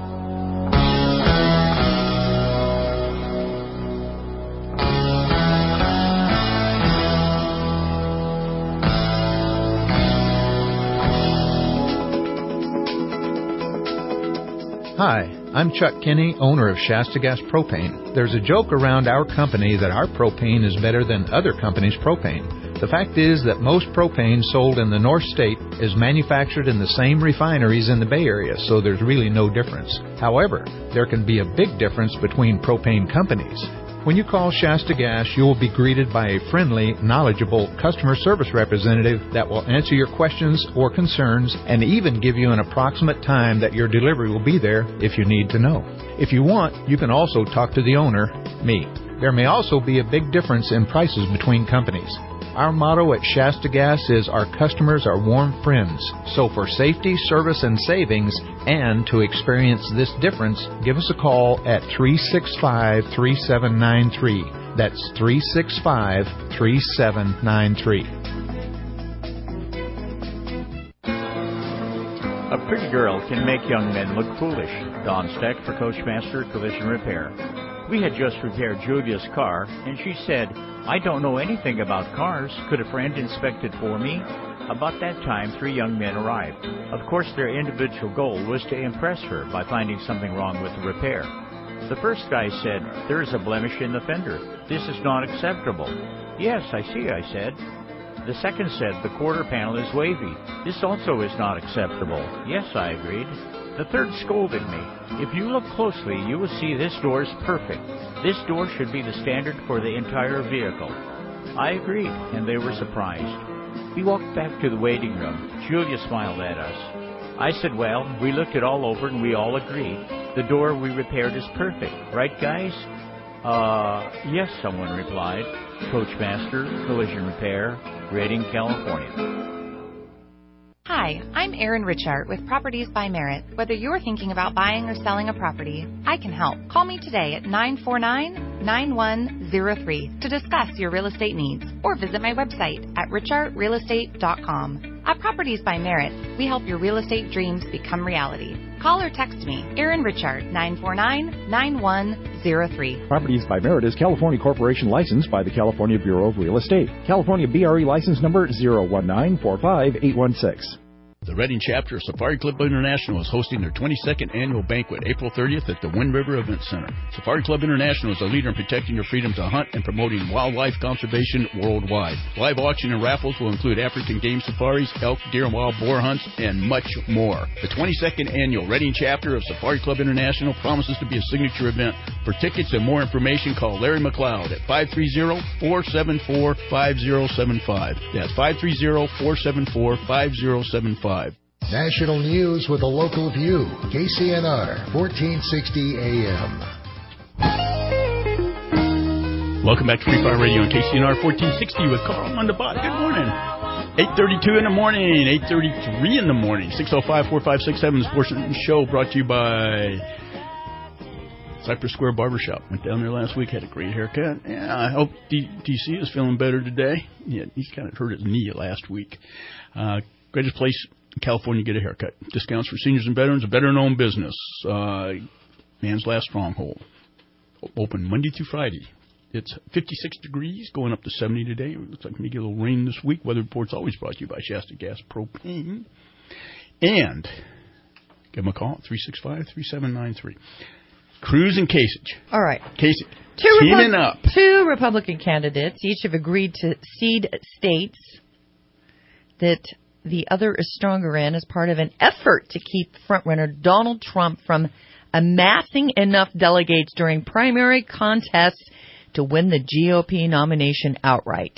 Hi, I'm Chuck Kinney, owner of Shasta Gas Propane. There's a joke around our company that our propane is better than other companies' propane. The fact is that most propane sold in the North State is manufactured in the same refineries in the Bay Area, so there's really no difference. However, there can be a big difference between propane companies. When you call Shasta Gas, you will be greeted by a friendly, knowledgeable customer service representative that will answer your questions or concerns and even give you an approximate time that your delivery will be there if you need to know. If you want, you can also talk to the owner, me. There may also be a big difference in prices between companies. Our motto at Shasta Gas is our customers are warm friends. So for safety, service, and savings, and to experience this difference, give us a call at three six five, three seven nine three. That's three six five, three seven nine three. A pretty girl can make young men look foolish. Don Steck for Coachmaster Collision Repair. We had just repaired Julia's car, and she said, "I don't know anything about cars. Could a friend inspect it for me?" About that time, three young men arrived. Of course, their individual goal was to impress her by finding something wrong with the repair. The first guy said, "There is a blemish in the fender. This is not acceptable." "Yes, I see," I said. The second said, "The quarter panel is wavy. This also is not acceptable." "Yes," I agreed. The third scolded me. "If you look closely, you will see this door is perfect. This door should be the standard for the entire vehicle." I agreed, and they were surprised. We walked back to the waiting room. Julia smiled at us. I said, "Well, we looked it all over and we all agreed. The door we repaired is perfect. Right, guys?" Uh, yes, someone replied. Coachmaster Collision Repair, Redding, California. Hi, I'm Erin Richart with Properties by Merit. Whether you're thinking about buying or selling a property, I can help. Call me today at nine four nine, nine one zero three to discuss your real estate needs, or visit my website at richart real estate dot com. At Properties by Merit, we help your real estate dreams become reality. Call or text me, Erin Richart, nine four nine, nine one zero three. Properties by Merit is California Corporation licensed by the California Bureau of Real Estate. California B R E license number zero one nine four five eight one six. The Redding chapter of Safari Club International is hosting their twenty-second annual banquet April thirtieth at the Wind River Event Center. Safari Club International is a leader in protecting your freedom to hunt and promoting wildlife conservation worldwide. Live auction and raffles will include African game safaris, elk, deer, and wild boar hunts, and much more. The twenty-second annual Redding chapter of Safari Club International promises to be a signature event. For tickets and more information, call Larry McLeod at five three zero, four seven four, five zero seven five. That's five three zero, four seven four, five zero seven five. National news with a local view. K C N R, fourteen sixty A M. Welcome back to Free Fire Radio on K C N R fourteen sixty with Carl on the bot. Good morning. eight thirty-two in the morning, eight thirty-three in the morning, six oh five, four five six seven. This portion of the show brought to you by Cypress Square Barbershop. Went down there last week, had a great haircut. Yeah, I hope D- DC is feeling better today. Yeah, he's kind of hurt his knee last week. Uh, greatest place in California to get a haircut. Discounts for seniors and veterans, a veteran-owned business. Uh, Man's Last Stronghold. Open Monday through Friday. It's fifty-six degrees, going up to seventy today. It looks like maybe a little rain this week. Weather report's always brought to you by Shasta Gas Propane. And give them a call at three six five, three seven nine three. Cruz and Kasich. All right. Kasich. Two teaming Repu- up. Two Republican candidates each have agreed to cede states that the other is stronger in as part of an effort to keep frontrunner Donald Trump from amassing enough delegates during primary contests to win the G O P nomination outright.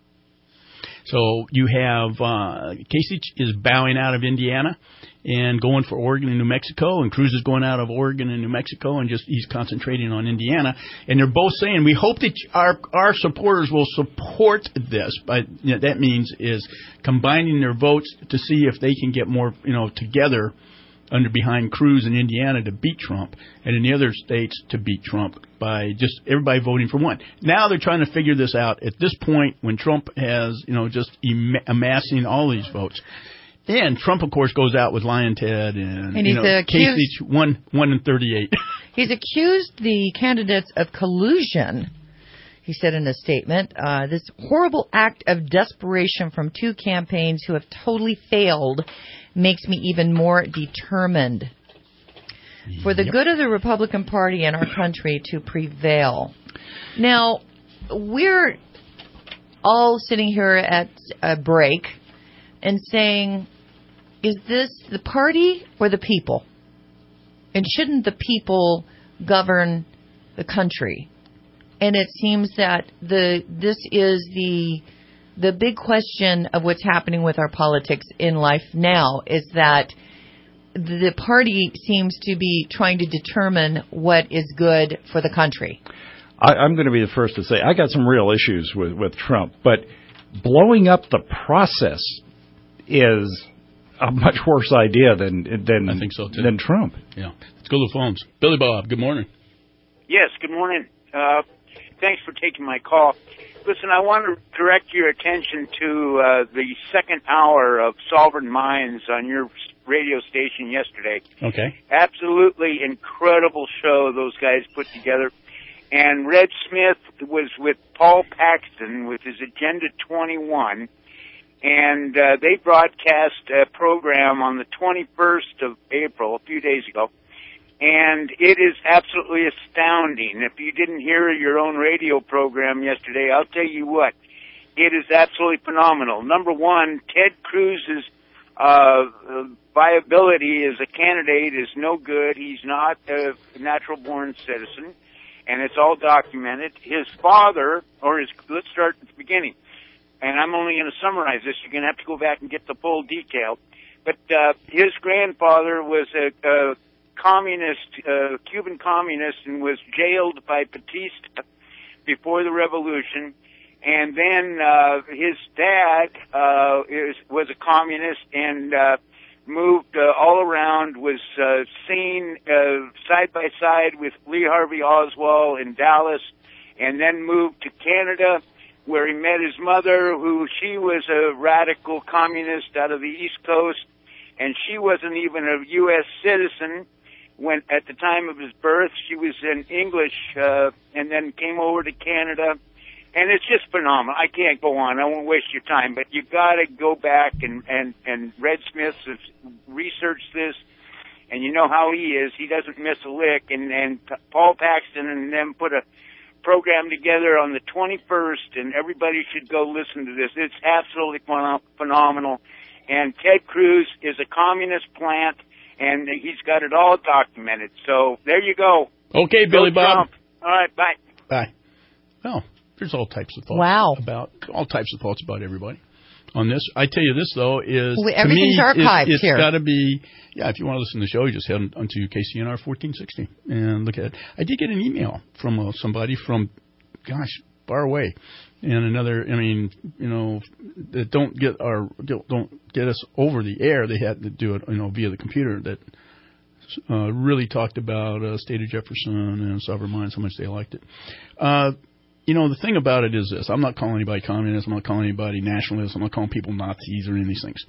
So you have uh, Kasich is bowing out of Indiana and going for Oregon and New Mexico, and Cruz is going out of Oregon and New Mexico, and just he's concentrating on Indiana. And they're both saying, we hope that our our supporters will support this. But you know, that means is combining their votes to see if they can get more, you know, together under behind Cruz in Indiana to beat Trump, and in the other states to beat Trump by just everybody voting for one. Now they're trying to figure this out. At this point, when Trump has, you know, just em- amassing all these votes. And Trump, of course, goes out with Lion Ted and, and you know, accused, Kasich, one, one and thirty-eight. He's accused the candidates of collusion, he said in a statement. Uh, this horrible act of desperation from two campaigns who have totally failed makes me even more determined for the yep. good of the Republican Party and our country to prevail. Now, we're all sitting here at a break and saying, is this the party or the people? And shouldn't the people govern the country? And it seems that the this is the the big question of what's happening with our politics in life now, is that the party seems to be trying to determine what is good for the country. I, I'm going to be the first to say I got some real issues with, with Trump, but blowing up the process is a much worse idea than than I think so too. than Trump. Yeah. Let's go to the phones. Billy Bob, good morning. Yes, good morning. Uh, thanks for taking my call. Listen, I want to direct your attention to uh, the second hour of Sovereign Minds on your radio station yesterday. Okay. Absolutely incredible show those guys put together. And Red Smith was with Paul Paxton with his Agenda twenty-one. And uh, they broadcast a program on the twenty-first of April, a few days ago. And it is absolutely astounding. If you didn't hear your own radio program yesterday, I'll tell you what, it is absolutely phenomenal. Number one, Ted Cruz's uh, viability as a candidate is no good. He's not a natural-born citizen, and it's all documented. His father, or his, let's start at the beginning, and I'm only going to summarize this. You're going to have to go back and get the full detail. But uh, his grandfather was a... a communist, uh, Cuban communist, and was jailed by Batista before the revolution. And then uh, his dad uh, is, was a communist and uh, moved uh, all around, was uh, seen uh, side by side with Lee Harvey Oswald in Dallas, and then moved to Canada, where he met his mother, who she was a radical communist out of the East Coast, and she wasn't even a U S citizen. When at the time of his birth, she was in English, uh, and then came over to Canada, and it's just phenomenal. I can't go on. I won't waste your time, but you've got to go back and and and Red Smith has researched this, and you know how he is. He doesn't miss a lick. And and Paul Paxton and them put a program together on the twenty-first, and everybody should go listen to this. It's absolutely phen- phenomenal. And Ted Cruz is a communist plant. And he's got it all documented. So there you go. Okay, Billy Go Bob. Trump. All right, bye. Bye. Well, there's all types of thoughts. Wow. About all types of thoughts about everybody on this. I tell you this though is well, to everything's me, archived it's, it's here. got to be. Yeah, if you want to listen to the show, you just head on to K C N R fourteen sixty and look at it. I did get an email from uh, somebody from, gosh, far away. And another, I mean, you know, that don't get our don't get us over the air. They had to do it, you know, via the computer. That uh, really talked about uh, State of Jefferson and Sovereign Minds, how much they liked it. Uh, you know, the thing about it is this: I'm not calling anybody communist. I'm not calling anybody nationalist. I'm not calling people Nazis or any of these things.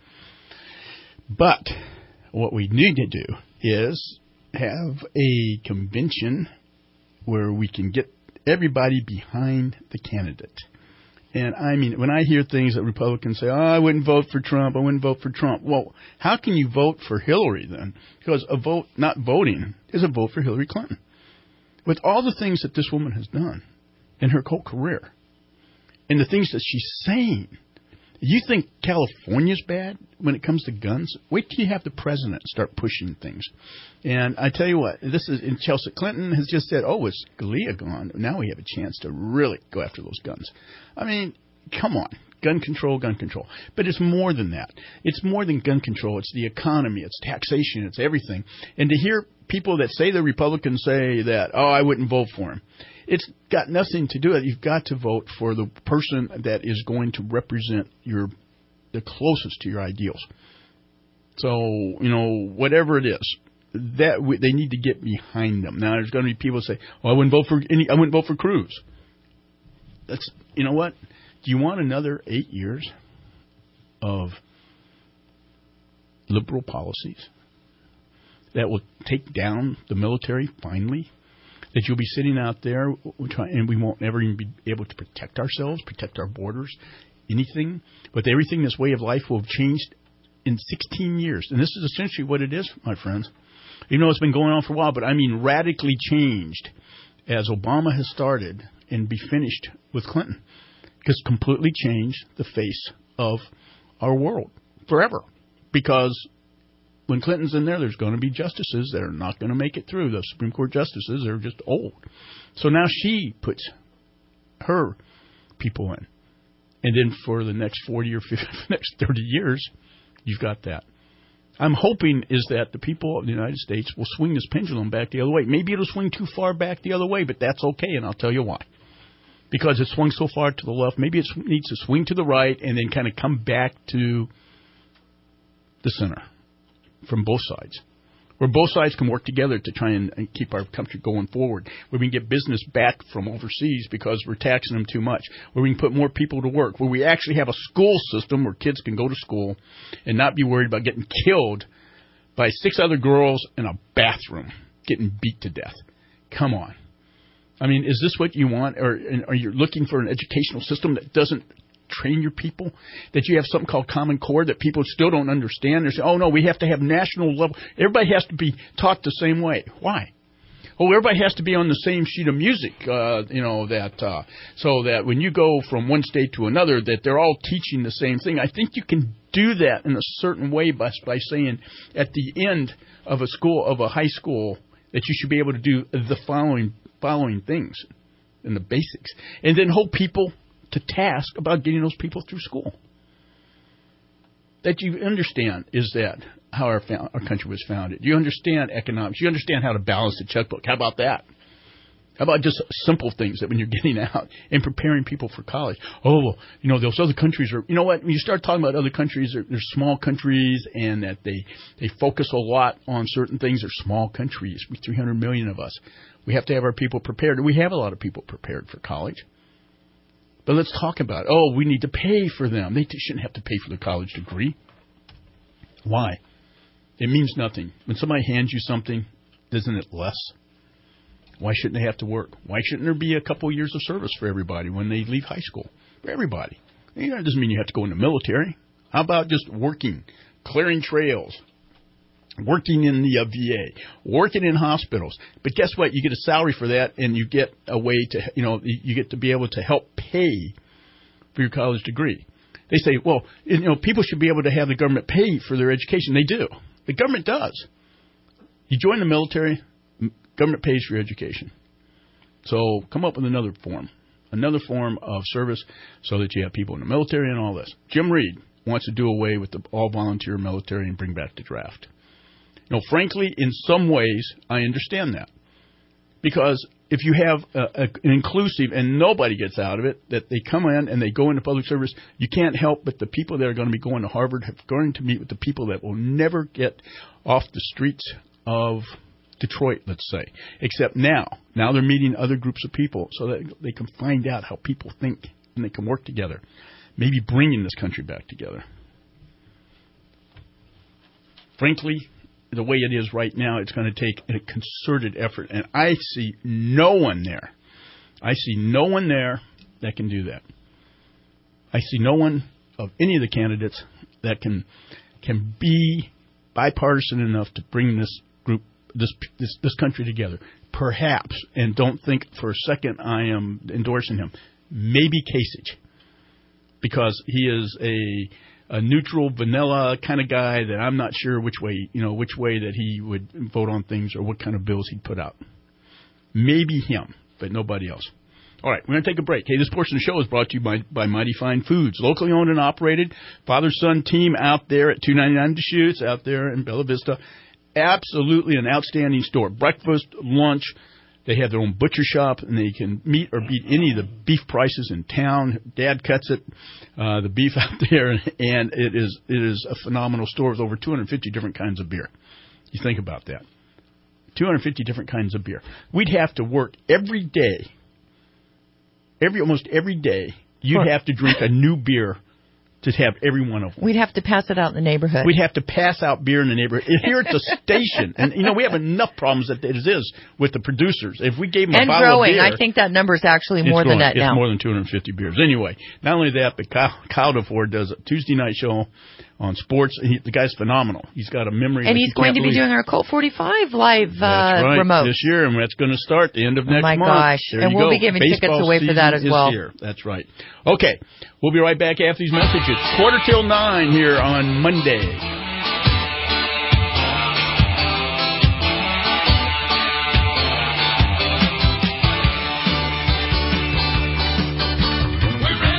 But what we need to do is have a convention where we can get everybody behind the candidate. And, I mean, when I hear things that Republicans say, oh, I wouldn't vote for Trump, I wouldn't vote for Trump. Well, how can you vote for Hillary then? Because a vote not voting is a vote for Hillary Clinton. With all the things that this woman has done in her whole career and the things that she's saying, you think California's bad when it comes to guns? Wait till you have the president start pushing things. And I tell you what, this is, and Chelsea Clinton has just said, oh, is Scalia gone? Now we have a chance to really go after those guns. I mean, come on. Gun control, gun control. But it's more than that. It's more than gun control. It's the economy. It's taxation. It's everything. And to hear people that say the Republicans say that, oh, I wouldn't vote for him. It's got nothing to do with it. You've got to vote for the person that is going to represent your the closest to your ideals. So, you know, whatever it is, that we, they need to get behind them. Now, there's going to be people say, "Oh, I wouldn't vote for any. I wouldn't vote for Cruz." That's, you know what? Do you want another eight years of liberal policies that will take down the military finally? That you'll be sitting out there and we won't ever even be able to protect ourselves, protect our borders, anything. But everything, this way of life will have changed in sixteen years. And this is essentially what it is, my friends. You know, it's been going on for a while, but I mean radically changed as Obama has started and be finished with Clinton. Because completely changed the face of our world forever. Because when Clinton's in there, there's going to be justices that are not going to make it through. The Supreme Court justices are just old. So now she puts her people in. And then for the next forty or fifty, next thirty years, you've got that. I'm hoping is that the people of the United States will swing this pendulum back the other way. Maybe it'll swing too far back the other way, but that's okay, and I'll tell you why. Because it swung so far to the left, maybe it needs to swing to the right and then kind of come back to the center from both sides, where both sides can work together to try and keep our country going forward, where we can get business back from overseas because we're taxing them too much, where we can put more people to work, where we actually have a school system where kids can go to school and not be worried about getting killed by six other girls in a bathroom getting beat to death. Come on. I mean, is this what you want? Or are you looking for an educational system that doesn't train your people, that you have something called Common Core that people still don't understand? They say, oh, no, we have to have national level. Everybody has to be taught the same way. Why? Oh, everybody has to be on the same sheet of music, uh, you know, that uh, so that when you go from one state to another, that they're all teaching the same thing. I think you can do that in a certain way by, by saying at the end of a school, of a high school, that you should be able to do the following following things in the basics, and then hold people to task about getting those people through school. That you understand is that how our, found, our country was founded. You understand economics. You understand how to balance the checkbook. How about that? How about just simple things that when you're getting out and preparing people for college? Oh, you know, those other countries are, you know what, when you start talking about other countries, they're, they're small countries and that they, they focus a lot on certain things. They're small countries. We three hundred million of us. We have to have our people prepared. We have a lot of people prepared for college. But let's talk about, oh, we need to pay for them. They shouldn't have to pay for the college degree. Why? It means nothing. When somebody hands you something, isn't it less? Why shouldn't they have to work? Why shouldn't there be a couple of years of service for everybody when they leave high school? For everybody. You know, it doesn't mean you have to go in the military. How about just working, clearing trails, working in the uh, V A, working in hospitals? But guess what? You get a salary for that, and you get a way to, you know, you get to be able to help pay for your college degree. They say, well, you know, people should be able to have the government pay for their education. They do. The government does. You join the military, government pays for your education. So come up with another form, another form of service so that you have people in the military and all this. Jim Reed wants to do away with the all-volunteer military and bring back the draft. You know, frankly, in some ways, I understand that. Because if you have a, a, an inclusive and nobody gets out of it, that they come in and they go into public service, you can't help but the people that are going to be going to Harvard are going to meet with the people that will never get off the streets of Detroit, let's say. Except now. Now they're meeting other groups of people so that they can find out how people think and they can work together. Maybe bringing this country back together. Frankly, the way it is right now, it's going to take a concerted effort. And I see no one there. I see no one there that can do that. I see no one of any of the candidates that can can be bipartisan enough to bring this group, this this, this country together. Perhaps, and don't think for a second I am endorsing him, maybe Kasich, because he is a a neutral, vanilla kind of guy that I'm not sure which way, you know, which way that he would vote on things or what kind of bills he'd put out. Maybe him, but nobody else. All right, we're going to take a break. Hey, this portion of the show is brought to you by, by Mighty Fine Foods, locally owned and operated. Father-son team out there at two ninety-nine Deschutes, out there in Bella Vista. Absolutely an outstanding store. Breakfast, lunch. They have their own butcher shop, and they can meet or beat any of the beef prices in town. Dad cuts it, uh, the beef out there, and it is it is a phenomenal store with over two hundred fifty different kinds of beer. You think about that. two hundred fifty different kinds of beer. We'd have to work every day, every almost every day, you'd Sure. have to drink a new beer to have every one of them. We'd have to pass it out in the neighborhood. We'd have to pass out beer in the neighborhood. Here at the station, and, you know, we have enough problems as it is with the producers. If we gave them and a bottle growing. of beer... I think that number is actually it's more growing. than that it's now. It's more than two hundred fifty beers. Anyway, not only that, but Kyle, Kyle DeFord does a Tuesday night show on sports. He, the guy's phenomenal. He's got a memory. And like he's you can't going to be believe. doing our Colt forty-five live uh, That's right, remote. this year, and that's going to start the end of Oh next my month. gosh. There And you we'll go. be giving Baseball tickets away for that as season well. is here. That's right. Okay, we'll be right back after these messages. Quarter till nine here on Monday.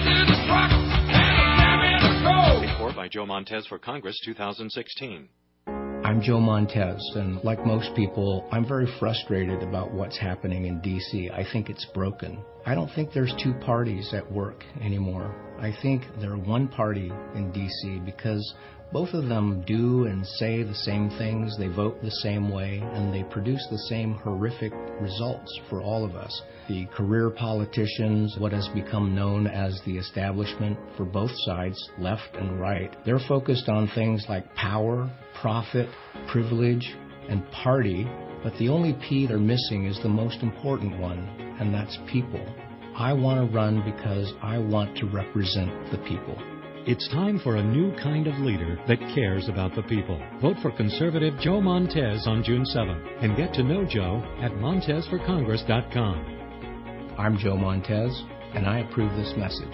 By Joe Montez for Congress two thousand sixteen. I'm Joe Montez, and like most people, I'm very frustrated about what's happening in D C. I think it's broken. I don't think there's two parties at work anymore. I think they're one party in D C because both of them do and say the same things, they vote the same way, and they produce the same horrific results for all of us. The career politicians, what has become known as the establishment for both sides, left and right, they're focused on things like power, profit, privilege, and party, but the only P they're missing is the most important one, and that's people. I want to run because I want to represent the people. It's time for a new kind of leader that cares about the people. Vote for conservative Joe Montez on June seventh and get to know Joe at montez for congress dot com. I'm Joe Montez, and I approve this message.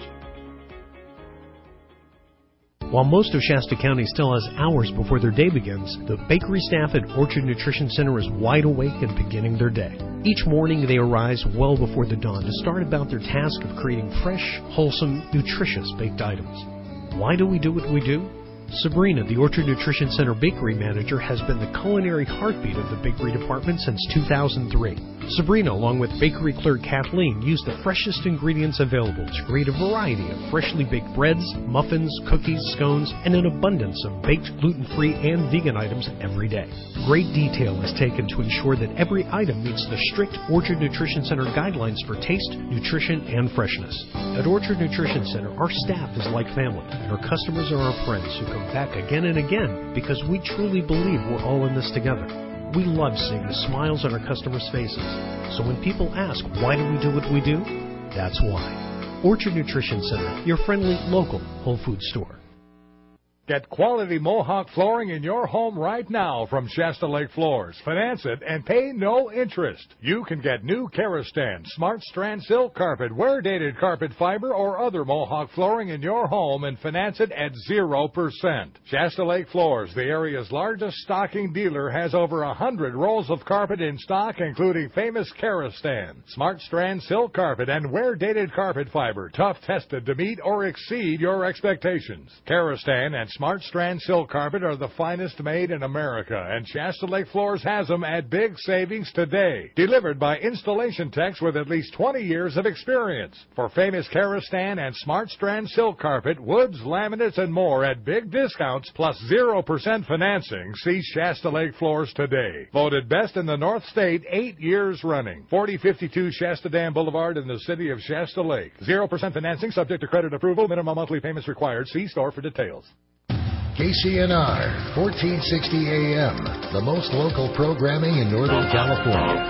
While most of Shasta County still has hours before their day begins, the bakery staff at Orchard Nutrition Center is wide awake and beginning their day. Each morning they arise well before the dawn to start about their task of creating fresh, wholesome, nutritious baked items. Why do we do what we do? Sabrina, the Orchard Nutrition Center bakery manager, has been the culinary heartbeat of the bakery department since two thousand three. Sabrina, along with bakery clerk Kathleen, use the freshest ingredients available to create a variety of freshly baked breads, muffins, cookies, scones, and an abundance of baked gluten-free and vegan items every day. Great detail is taken to ensure that every item meets the strict Orchard Nutrition Center guidelines for taste, nutrition, and freshness. At Orchard Nutrition Center, our staff is like family, and our customers are our friends who come back again and again because we truly believe we're all in this together. We love seeing the smiles on our customers' faces. So when people ask, why do we do what we do? That's why. Orchard Nutrition Center, your friendly local Whole Foods store. Get quality Mohawk flooring in your home right now from Shasta Lake Floors. Finance it and pay no interest. You can get new Karastan, Smart Strand Silk Carpet, wear-dated carpet fiber, or other Mohawk flooring in your home and finance it at zero percent. Shasta Lake Floors, the area's largest stocking dealer, has over one hundred rolls of carpet in stock, including famous Karastan, Smart Strand Silk Carpet, and wear-dated carpet fiber, tough tested to meet or exceed your expectations. Karastan and Smart Strand Silk Carpet are the finest made in America, and Shasta Lake Floors has them at big savings today. Delivered by installation techs with at least twenty years of experience. For famous Karastan and Smart Strand Silk Carpet, woods, laminates, and more at big discounts plus zero percent financing, see Shasta Lake Floors today. Voted best in the North State eight years running. forty fifty-two Shasta Dam Boulevard in the city of Shasta Lake. zero percent financing subject to credit approval. Minimum monthly payments required. See store for details. K C N R, fourteen sixty A M, the most local programming in Northern California.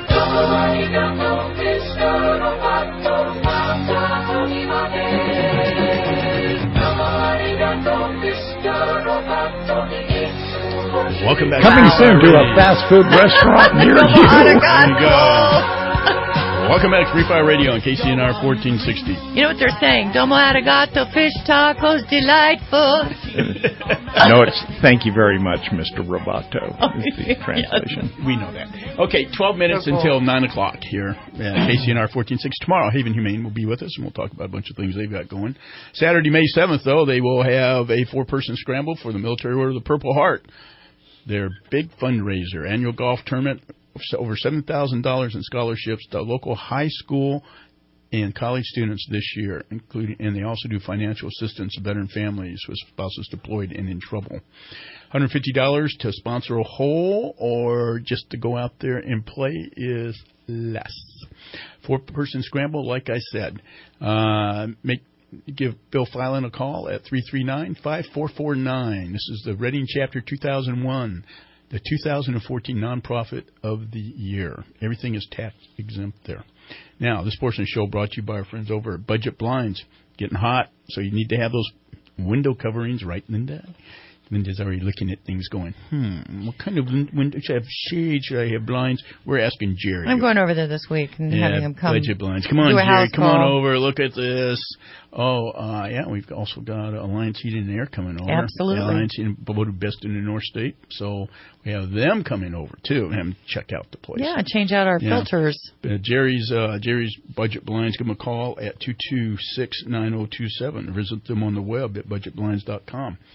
Welcome back. Coming soon to a fast food restaurant near you. There you go. Welcome back to Free Fire Radio on K C N R fourteen sixty. You know what they're saying? Domo arigato, fish tacos, delightful. No, it's thank you very much, Mister Roboto, is the translation. Yes, we know that. Okay, twelve minutes until nine o'clock here at K C N R fourteen sixty. Tomorrow, Haven Humane will be with us, and we'll talk about a bunch of things they've got going. Saturday, May seventh, though, they will have a four-person scramble for the Military Order of the Purple Heart. Their big fundraiser, annual golf tournament, over seven thousand dollars in scholarships to local high school and college students this year, including, and they also do financial assistance to veteran families with spouses deployed and in trouble. one hundred fifty dollars to sponsor a hole or just to go out there and play is less. Four-person scramble, like I said. Uh, make Give Bill Filan a call at three three nine, five four four nine. This is the Reading Chapter two thousand one. The two thousand fourteen Nonprofit of the Year. Everything is tax exempt there. Now, this portion of the show brought to you by our friends over at Budget Blinds. Getting hot, so you need to have those window coverings, right, Linda? Linda's already looking at things going, hmm, what kind of window should I have? Shades? Should I have blinds? We're asking Jerry. I'm going over there this week and yeah, having him come. Budget Blinds. Come on, Jerry. Come on over. Look at this. Oh, uh, yeah, we've also got Alliance Heating and Air coming over. Absolutely. Alliance Heating, voted best in the North State. So we have them coming over, too, and check out the place. Yeah, change out our yeah. filters. Uh, Jerry's uh, Jerry's Budget Blinds. Give them a call at two two six, nine oh two seven. Visit them on the web at budget blinds dot com.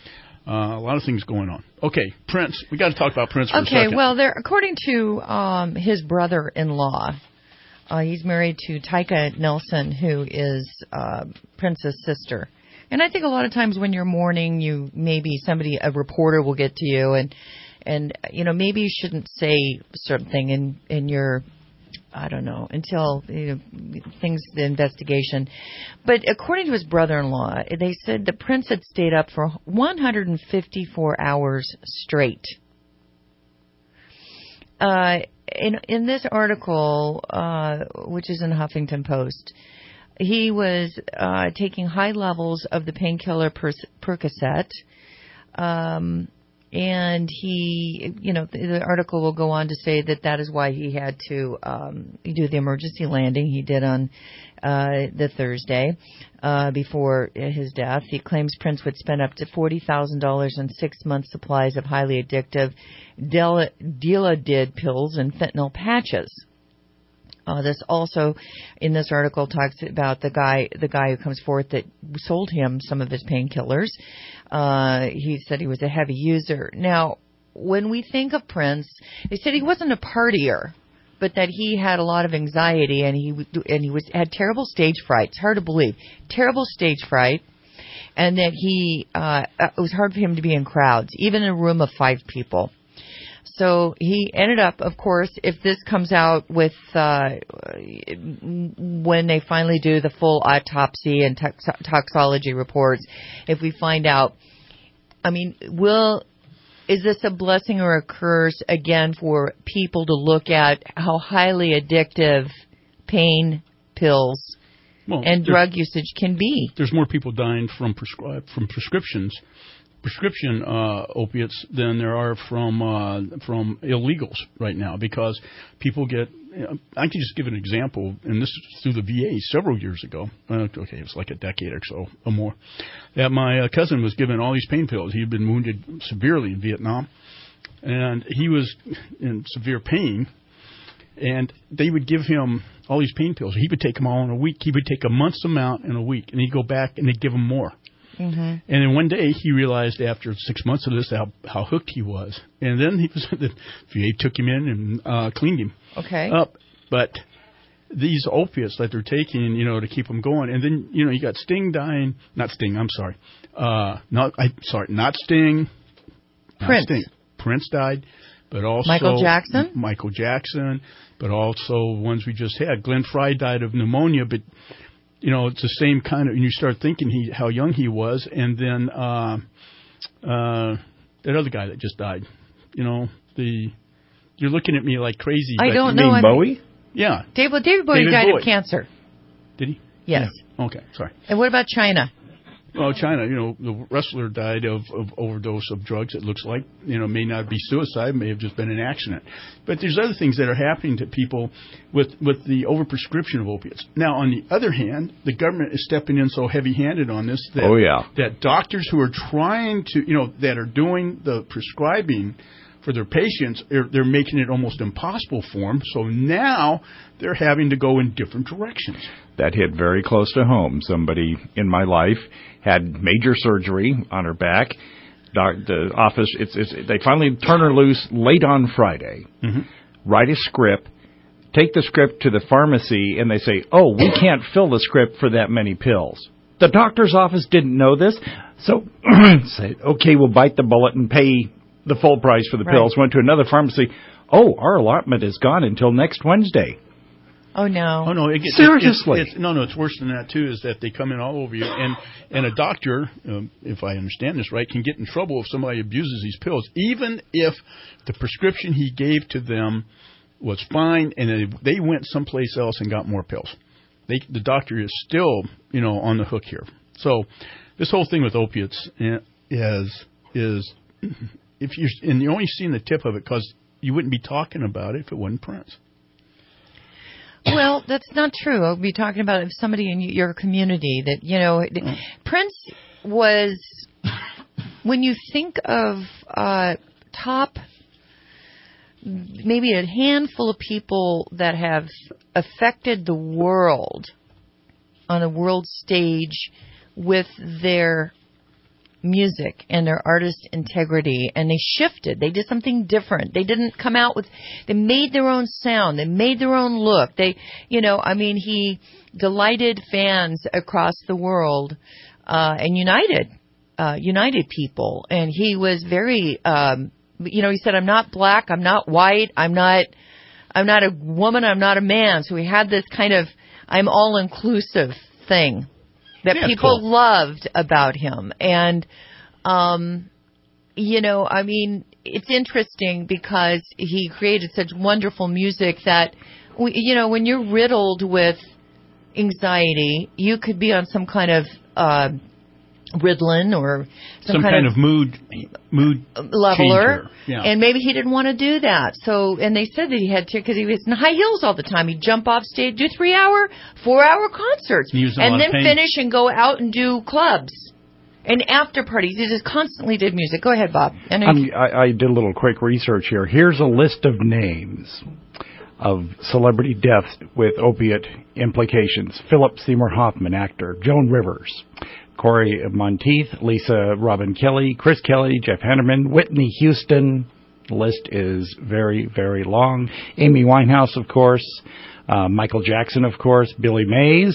Uh, a lot of things going on. Okay, Prince. We got to talk about Prince for okay, a second. well, there, according to um, his brother-in-law, uh, he's married to Tyka Nelson, who is uh, Prince's sister. And I think a lot of times when you're mourning, you maybe somebody, a reporter, will get to you, and and you know maybe you shouldn't say something in in your. I don't know, until you know, things, the investigation. But according to his brother-in-law, they said the Prince had stayed up for one hundred fifty-four hours straight. Uh, in, in this article, uh, which is in Huffington Post, he was uh, taking high levels of the painkiller Percocet. Um And he, you know, the, the article will go on to say that that is why he had to um, do the emergency landing he did on uh, the Thursday uh, before his death. He claims Prince would spend up to forty thousand dollars on six months' supplies of highly addictive Del- Dilaudid pills and fentanyl patches. Uh, this also, in this article, talks about the guy, the guy who comes forth that sold him some of his painkillers. Uh, he said he was a heavy user. Now, when we think of Prince, they said he wasn't a partier, but that he had a lot of anxiety and he and he was had terrible stage fright. It's hard to believe, terrible stage fright, and that he uh, it was hard for him to be in crowds, even in a room of five people. So he ended up, of course, if this comes out with uh, when they finally do the full autopsy and tox- toxology reports, if we find out, I mean, will is this a blessing or a curse again for people to look at how highly addictive pain pills well, and drug usage can be? There's more people dying from prescri- from prescriptions. prescription uh, opiates than there are from uh, from illegals right now, because people get. You know, I can just give an example, and this is through the V A several years ago. Uh, okay, it was like a decade or so or more. That my uh, cousin was given all these pain pills. He had been wounded severely in Vietnam, and he was in severe pain. And they would give him all these pain pills. He would take them all in a week. He would take a month's amount in a week, and he'd go back and they'd give him more. Mm-hmm. And then one day he realized after six months of this how, how hooked he was. And then he was the V A took him in and uh, cleaned him okay. up. But these opiates that they're taking, you know, to keep them going. And then, you know, you got Sting dying. Not Sting, I'm sorry. Uh, not, I sorry, not Sting. Prince. Not Sting. Prince died. But also Michael Jackson? Michael Jackson. But also ones we just had. Glenn Frey died of pneumonia, but... You know, it's the same kind of, and you start thinking he how young he was, and then uh, uh, that other guy that just died. You know, the you're looking at me like crazy. I but don't you know. mean I Bowie? mean, yeah. David, David Bowie David died Bowie. of cancer. Did he? Yes. Yeah. Okay, sorry. And what about China? Well, China, you know, the wrestler died of, of overdose of drugs, it looks like. You know, may not be suicide, may have just been an accident. But there's other things that are happening to people with, with the overprescription of opiates. Now, on the other hand, the government is stepping in so heavy-handed on this that, oh, yeah. that doctors who are trying to, you know, that are doing the prescribing for their patients, they're, they're making it almost impossible for them. So now they're having to go in different directions. That hit very close to home. Somebody in my life had major surgery on her back. Doc, the office, it's, it's, they finally turn her loose late on Friday, mm-hmm. write a script, take the script to the pharmacy, and they say, oh, we can't fill the script for that many pills. The doctor's office didn't know this, so said, okay, we'll bite the bullet and pay the full price for the right. pills. Went to another pharmacy. Oh, our allotment is gone until next Wednesday. Oh no! Oh no! It gets, Seriously? It's, it's, no, no. It's worse than that too. Is that they come in all over you, and and a doctor, um, if I understand this right, can get in trouble if somebody abuses these pills, even if the prescription he gave to them was fine, and they, they went someplace else and got more pills. They, the doctor is still, you know, on the hook here. So this whole thing with opiates is is if you're and you're only seeing the tip of it because you wouldn't be talking about it if it wasn't Prince. Well, that's not true. I'll be talking about if somebody in your community that, you know, Prince was, when you think of uh, top, maybe a handful of people that have affected the world on a world stage with their music and their artist integrity, and they shifted. They did something different. They didn't come out with, they made their own sound. They made their own look. They, you know, I mean, he delighted fans across the world, uh, and united, uh, united people. And he was very, um, you know, he said, I'm not black, I'm not white, I'm not, I'm not a woman, I'm not a man. So he had this kind of, I'm all-inclusive thing that yeah, people cool. loved about him. And, um, you know, I mean, it's interesting because he created such wonderful music that, we, you know, when you're riddled with anxiety, you could be on some kind of uh, Ritalin or some, some kind, kind of, of mood mood leveler. Yeah. And maybe he didn't want to do that. So, and they said that he had to, because he was in high heels all the time. He'd jump off stage, do three hour, four hour concerts, and then finish and go out and do clubs and after parties. He just constantly did music. Go ahead, Bob. And um, I, I did a little quick research here. Here's a list of names of celebrity deaths with opiate implications. Philip Seymour Hoffman, actor. Joan Rivers. Corey Monteith, Lisa Robin Kelly, Chris Kelly, Jeff Hanneman, Whitney Houston. The list is very, very long. Amy Winehouse, of course. Uh, Michael Jackson, of course. Billy Mays,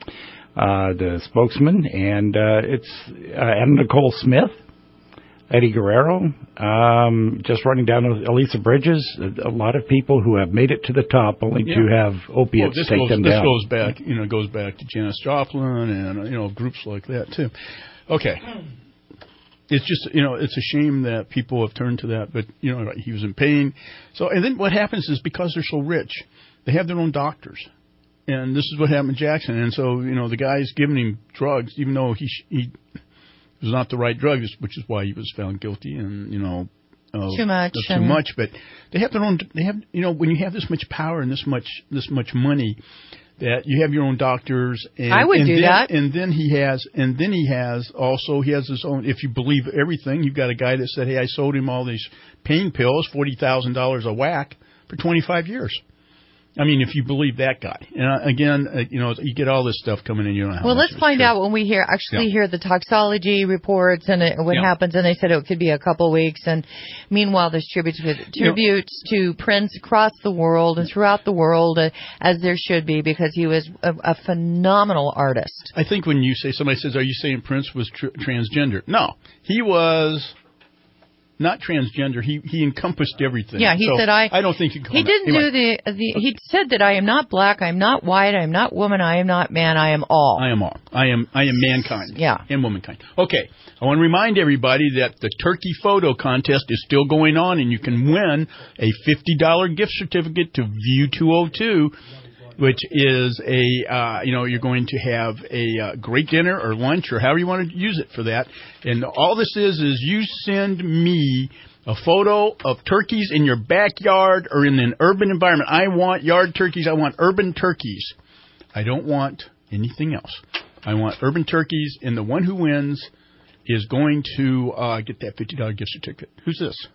uh, the spokesman. And uh, it's uh, Anna Nicole Smith, Eddie Guerrero. Um, just running down Elisa Bridges. A, a lot of people who have made it to the top only yeah. to have opiates well, take goes, them this down. This goes back, you know, goes back to Janis Joplin and, you know, groups like that, too. Okay. It's just, you know, it's a shame that people have turned to that, but, you know, he was in pain. So, and then what happens is because they're so rich, they have their own doctors. And this is what happened to Jackson. And so, you know, the guy's giving him drugs, even though he he was not the right drugs, which is why he was found guilty and, you know, uh, too much. Too and much. But they have their own, they have, you know, when you have this much power and this much, this much money, that you have your own doctors. And, I would and do then, that. And then he has, and then he has also, he has his own, if you believe everything, you've got a guy that said, hey, I sold him all these pain pills, forty thousand dollars a whack for twenty-five years. I mean, if you believe that guy. And uh, again, uh, you know, you get all this stuff coming in. You don't know how well, much let's find true. out when we hear actually yeah. hear the toxology reports and it, what yeah. happens. And they said it could be a couple weeks. And meanwhile, there's tributes with, tributes you know, to Prince across the world and throughout the world, uh, as there should be, because he was a, a phenomenal artist. I think when you say, somebody says, are you saying Prince was tr- transgender? No, he was not transgender. He he encompassed everything. Yeah, he so said I. I don't think you can. He didn't anyway. do the the. He said that I am not black. I am not white. I am not woman. I am not man. I am all. I am all. I am I am mankind. Yeah. And womankind. Okay. I want to remind everybody that the turkey photo contest is still going on, and you can win a fifty dollar gift certificate to View two oh two. Which is a, uh, you know, you're going to have a uh, great dinner or lunch or however you want to use it for that. And all this is, is you send me a photo of turkeys in your backyard or in an urban environment. I want yard turkeys. I want urban turkeys. I don't want anything else. I want urban turkeys, and the one who wins is going to uh, get that fifty dollar gift certificate. Who's this?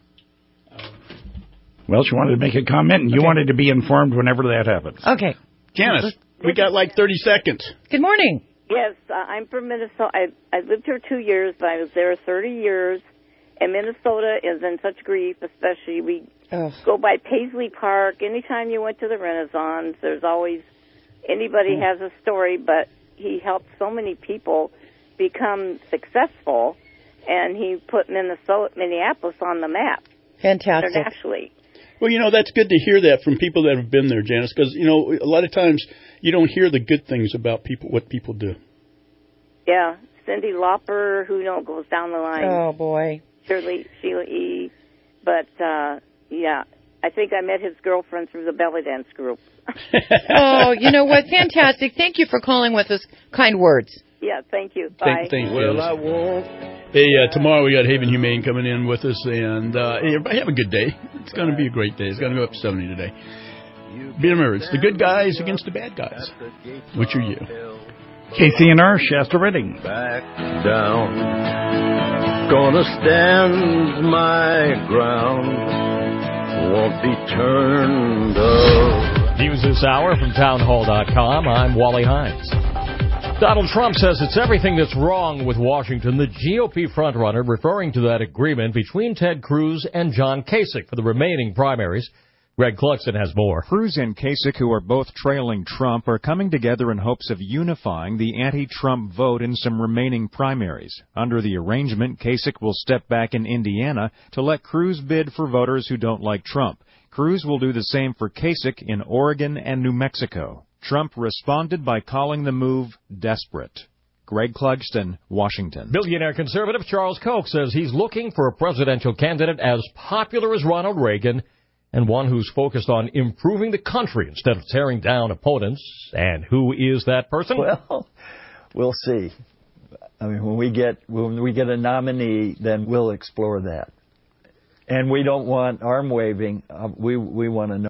Well, she wanted to make a comment, and you okay. wanted to be informed whenever that happens. Okay. Janice, we got like thirty seconds. Good morning. Yes, uh, I'm from Minnesota. I, I lived here two years, but I was there thirty years. And Minnesota is in such grief, especially we Ugh. go by Paisley Park. Anytime you went to the Renaissance, there's always, anybody mm. has a story, but he helped so many people become successful, and he put Minnesota, Minneapolis on the map. Fantastic. Internationally. Well, you know, that's good to hear that from people that have been there, Janice, because, you know, a lot of times you don't hear the good things about people, what people do. Yeah. Cyndi Lauper, who knows, goes down the line. Oh, boy. Shirley, Sheila E. But, uh, yeah, I think I met his girlfriend through the belly dance group. Oh, you know what? Fantastic. Thank you for calling with us. Kind words. Yeah, thank you. Bye. Thank, thank you. Well, I won't. Hey, uh, tomorrow we got Haven Humane coming in with us, and uh, hey, everybody have a good day. It's going to be a great day. It's going to go up to seventy today. Remember, it's the good guys against the bad guys. Which are you? K C N R, Shasta Redding. Back down. Gonna stand my ground. Won't be turned up. News this hour from townhall dot com. I'm Wally Hines. Donald Trump says it's everything that's wrong with Washington. The G O P frontrunner referring to that agreement between Ted Cruz and John Kasich for the remaining primaries. Greg Clugston has more. Cruz and Kasich, who are both trailing Trump, are coming together in hopes of unifying the anti-Trump vote in some remaining primaries. Under the arrangement, Kasich will step back in Indiana to let Cruz bid for voters who don't like Trump. Cruz will do the same for Kasich in Oregon and New Mexico. Trump responded by calling the move desperate. Greg Clugston, Washington. Billionaire conservative Charles Koch says he's looking for a presidential candidate as popular as Ronald Reagan and one who's focused on improving the country instead of tearing down opponents. And who is that person? Well, we'll see. I mean, when we get when we get a nominee, then we'll explore that. And we don't want arm waving. Uh, we we want to know.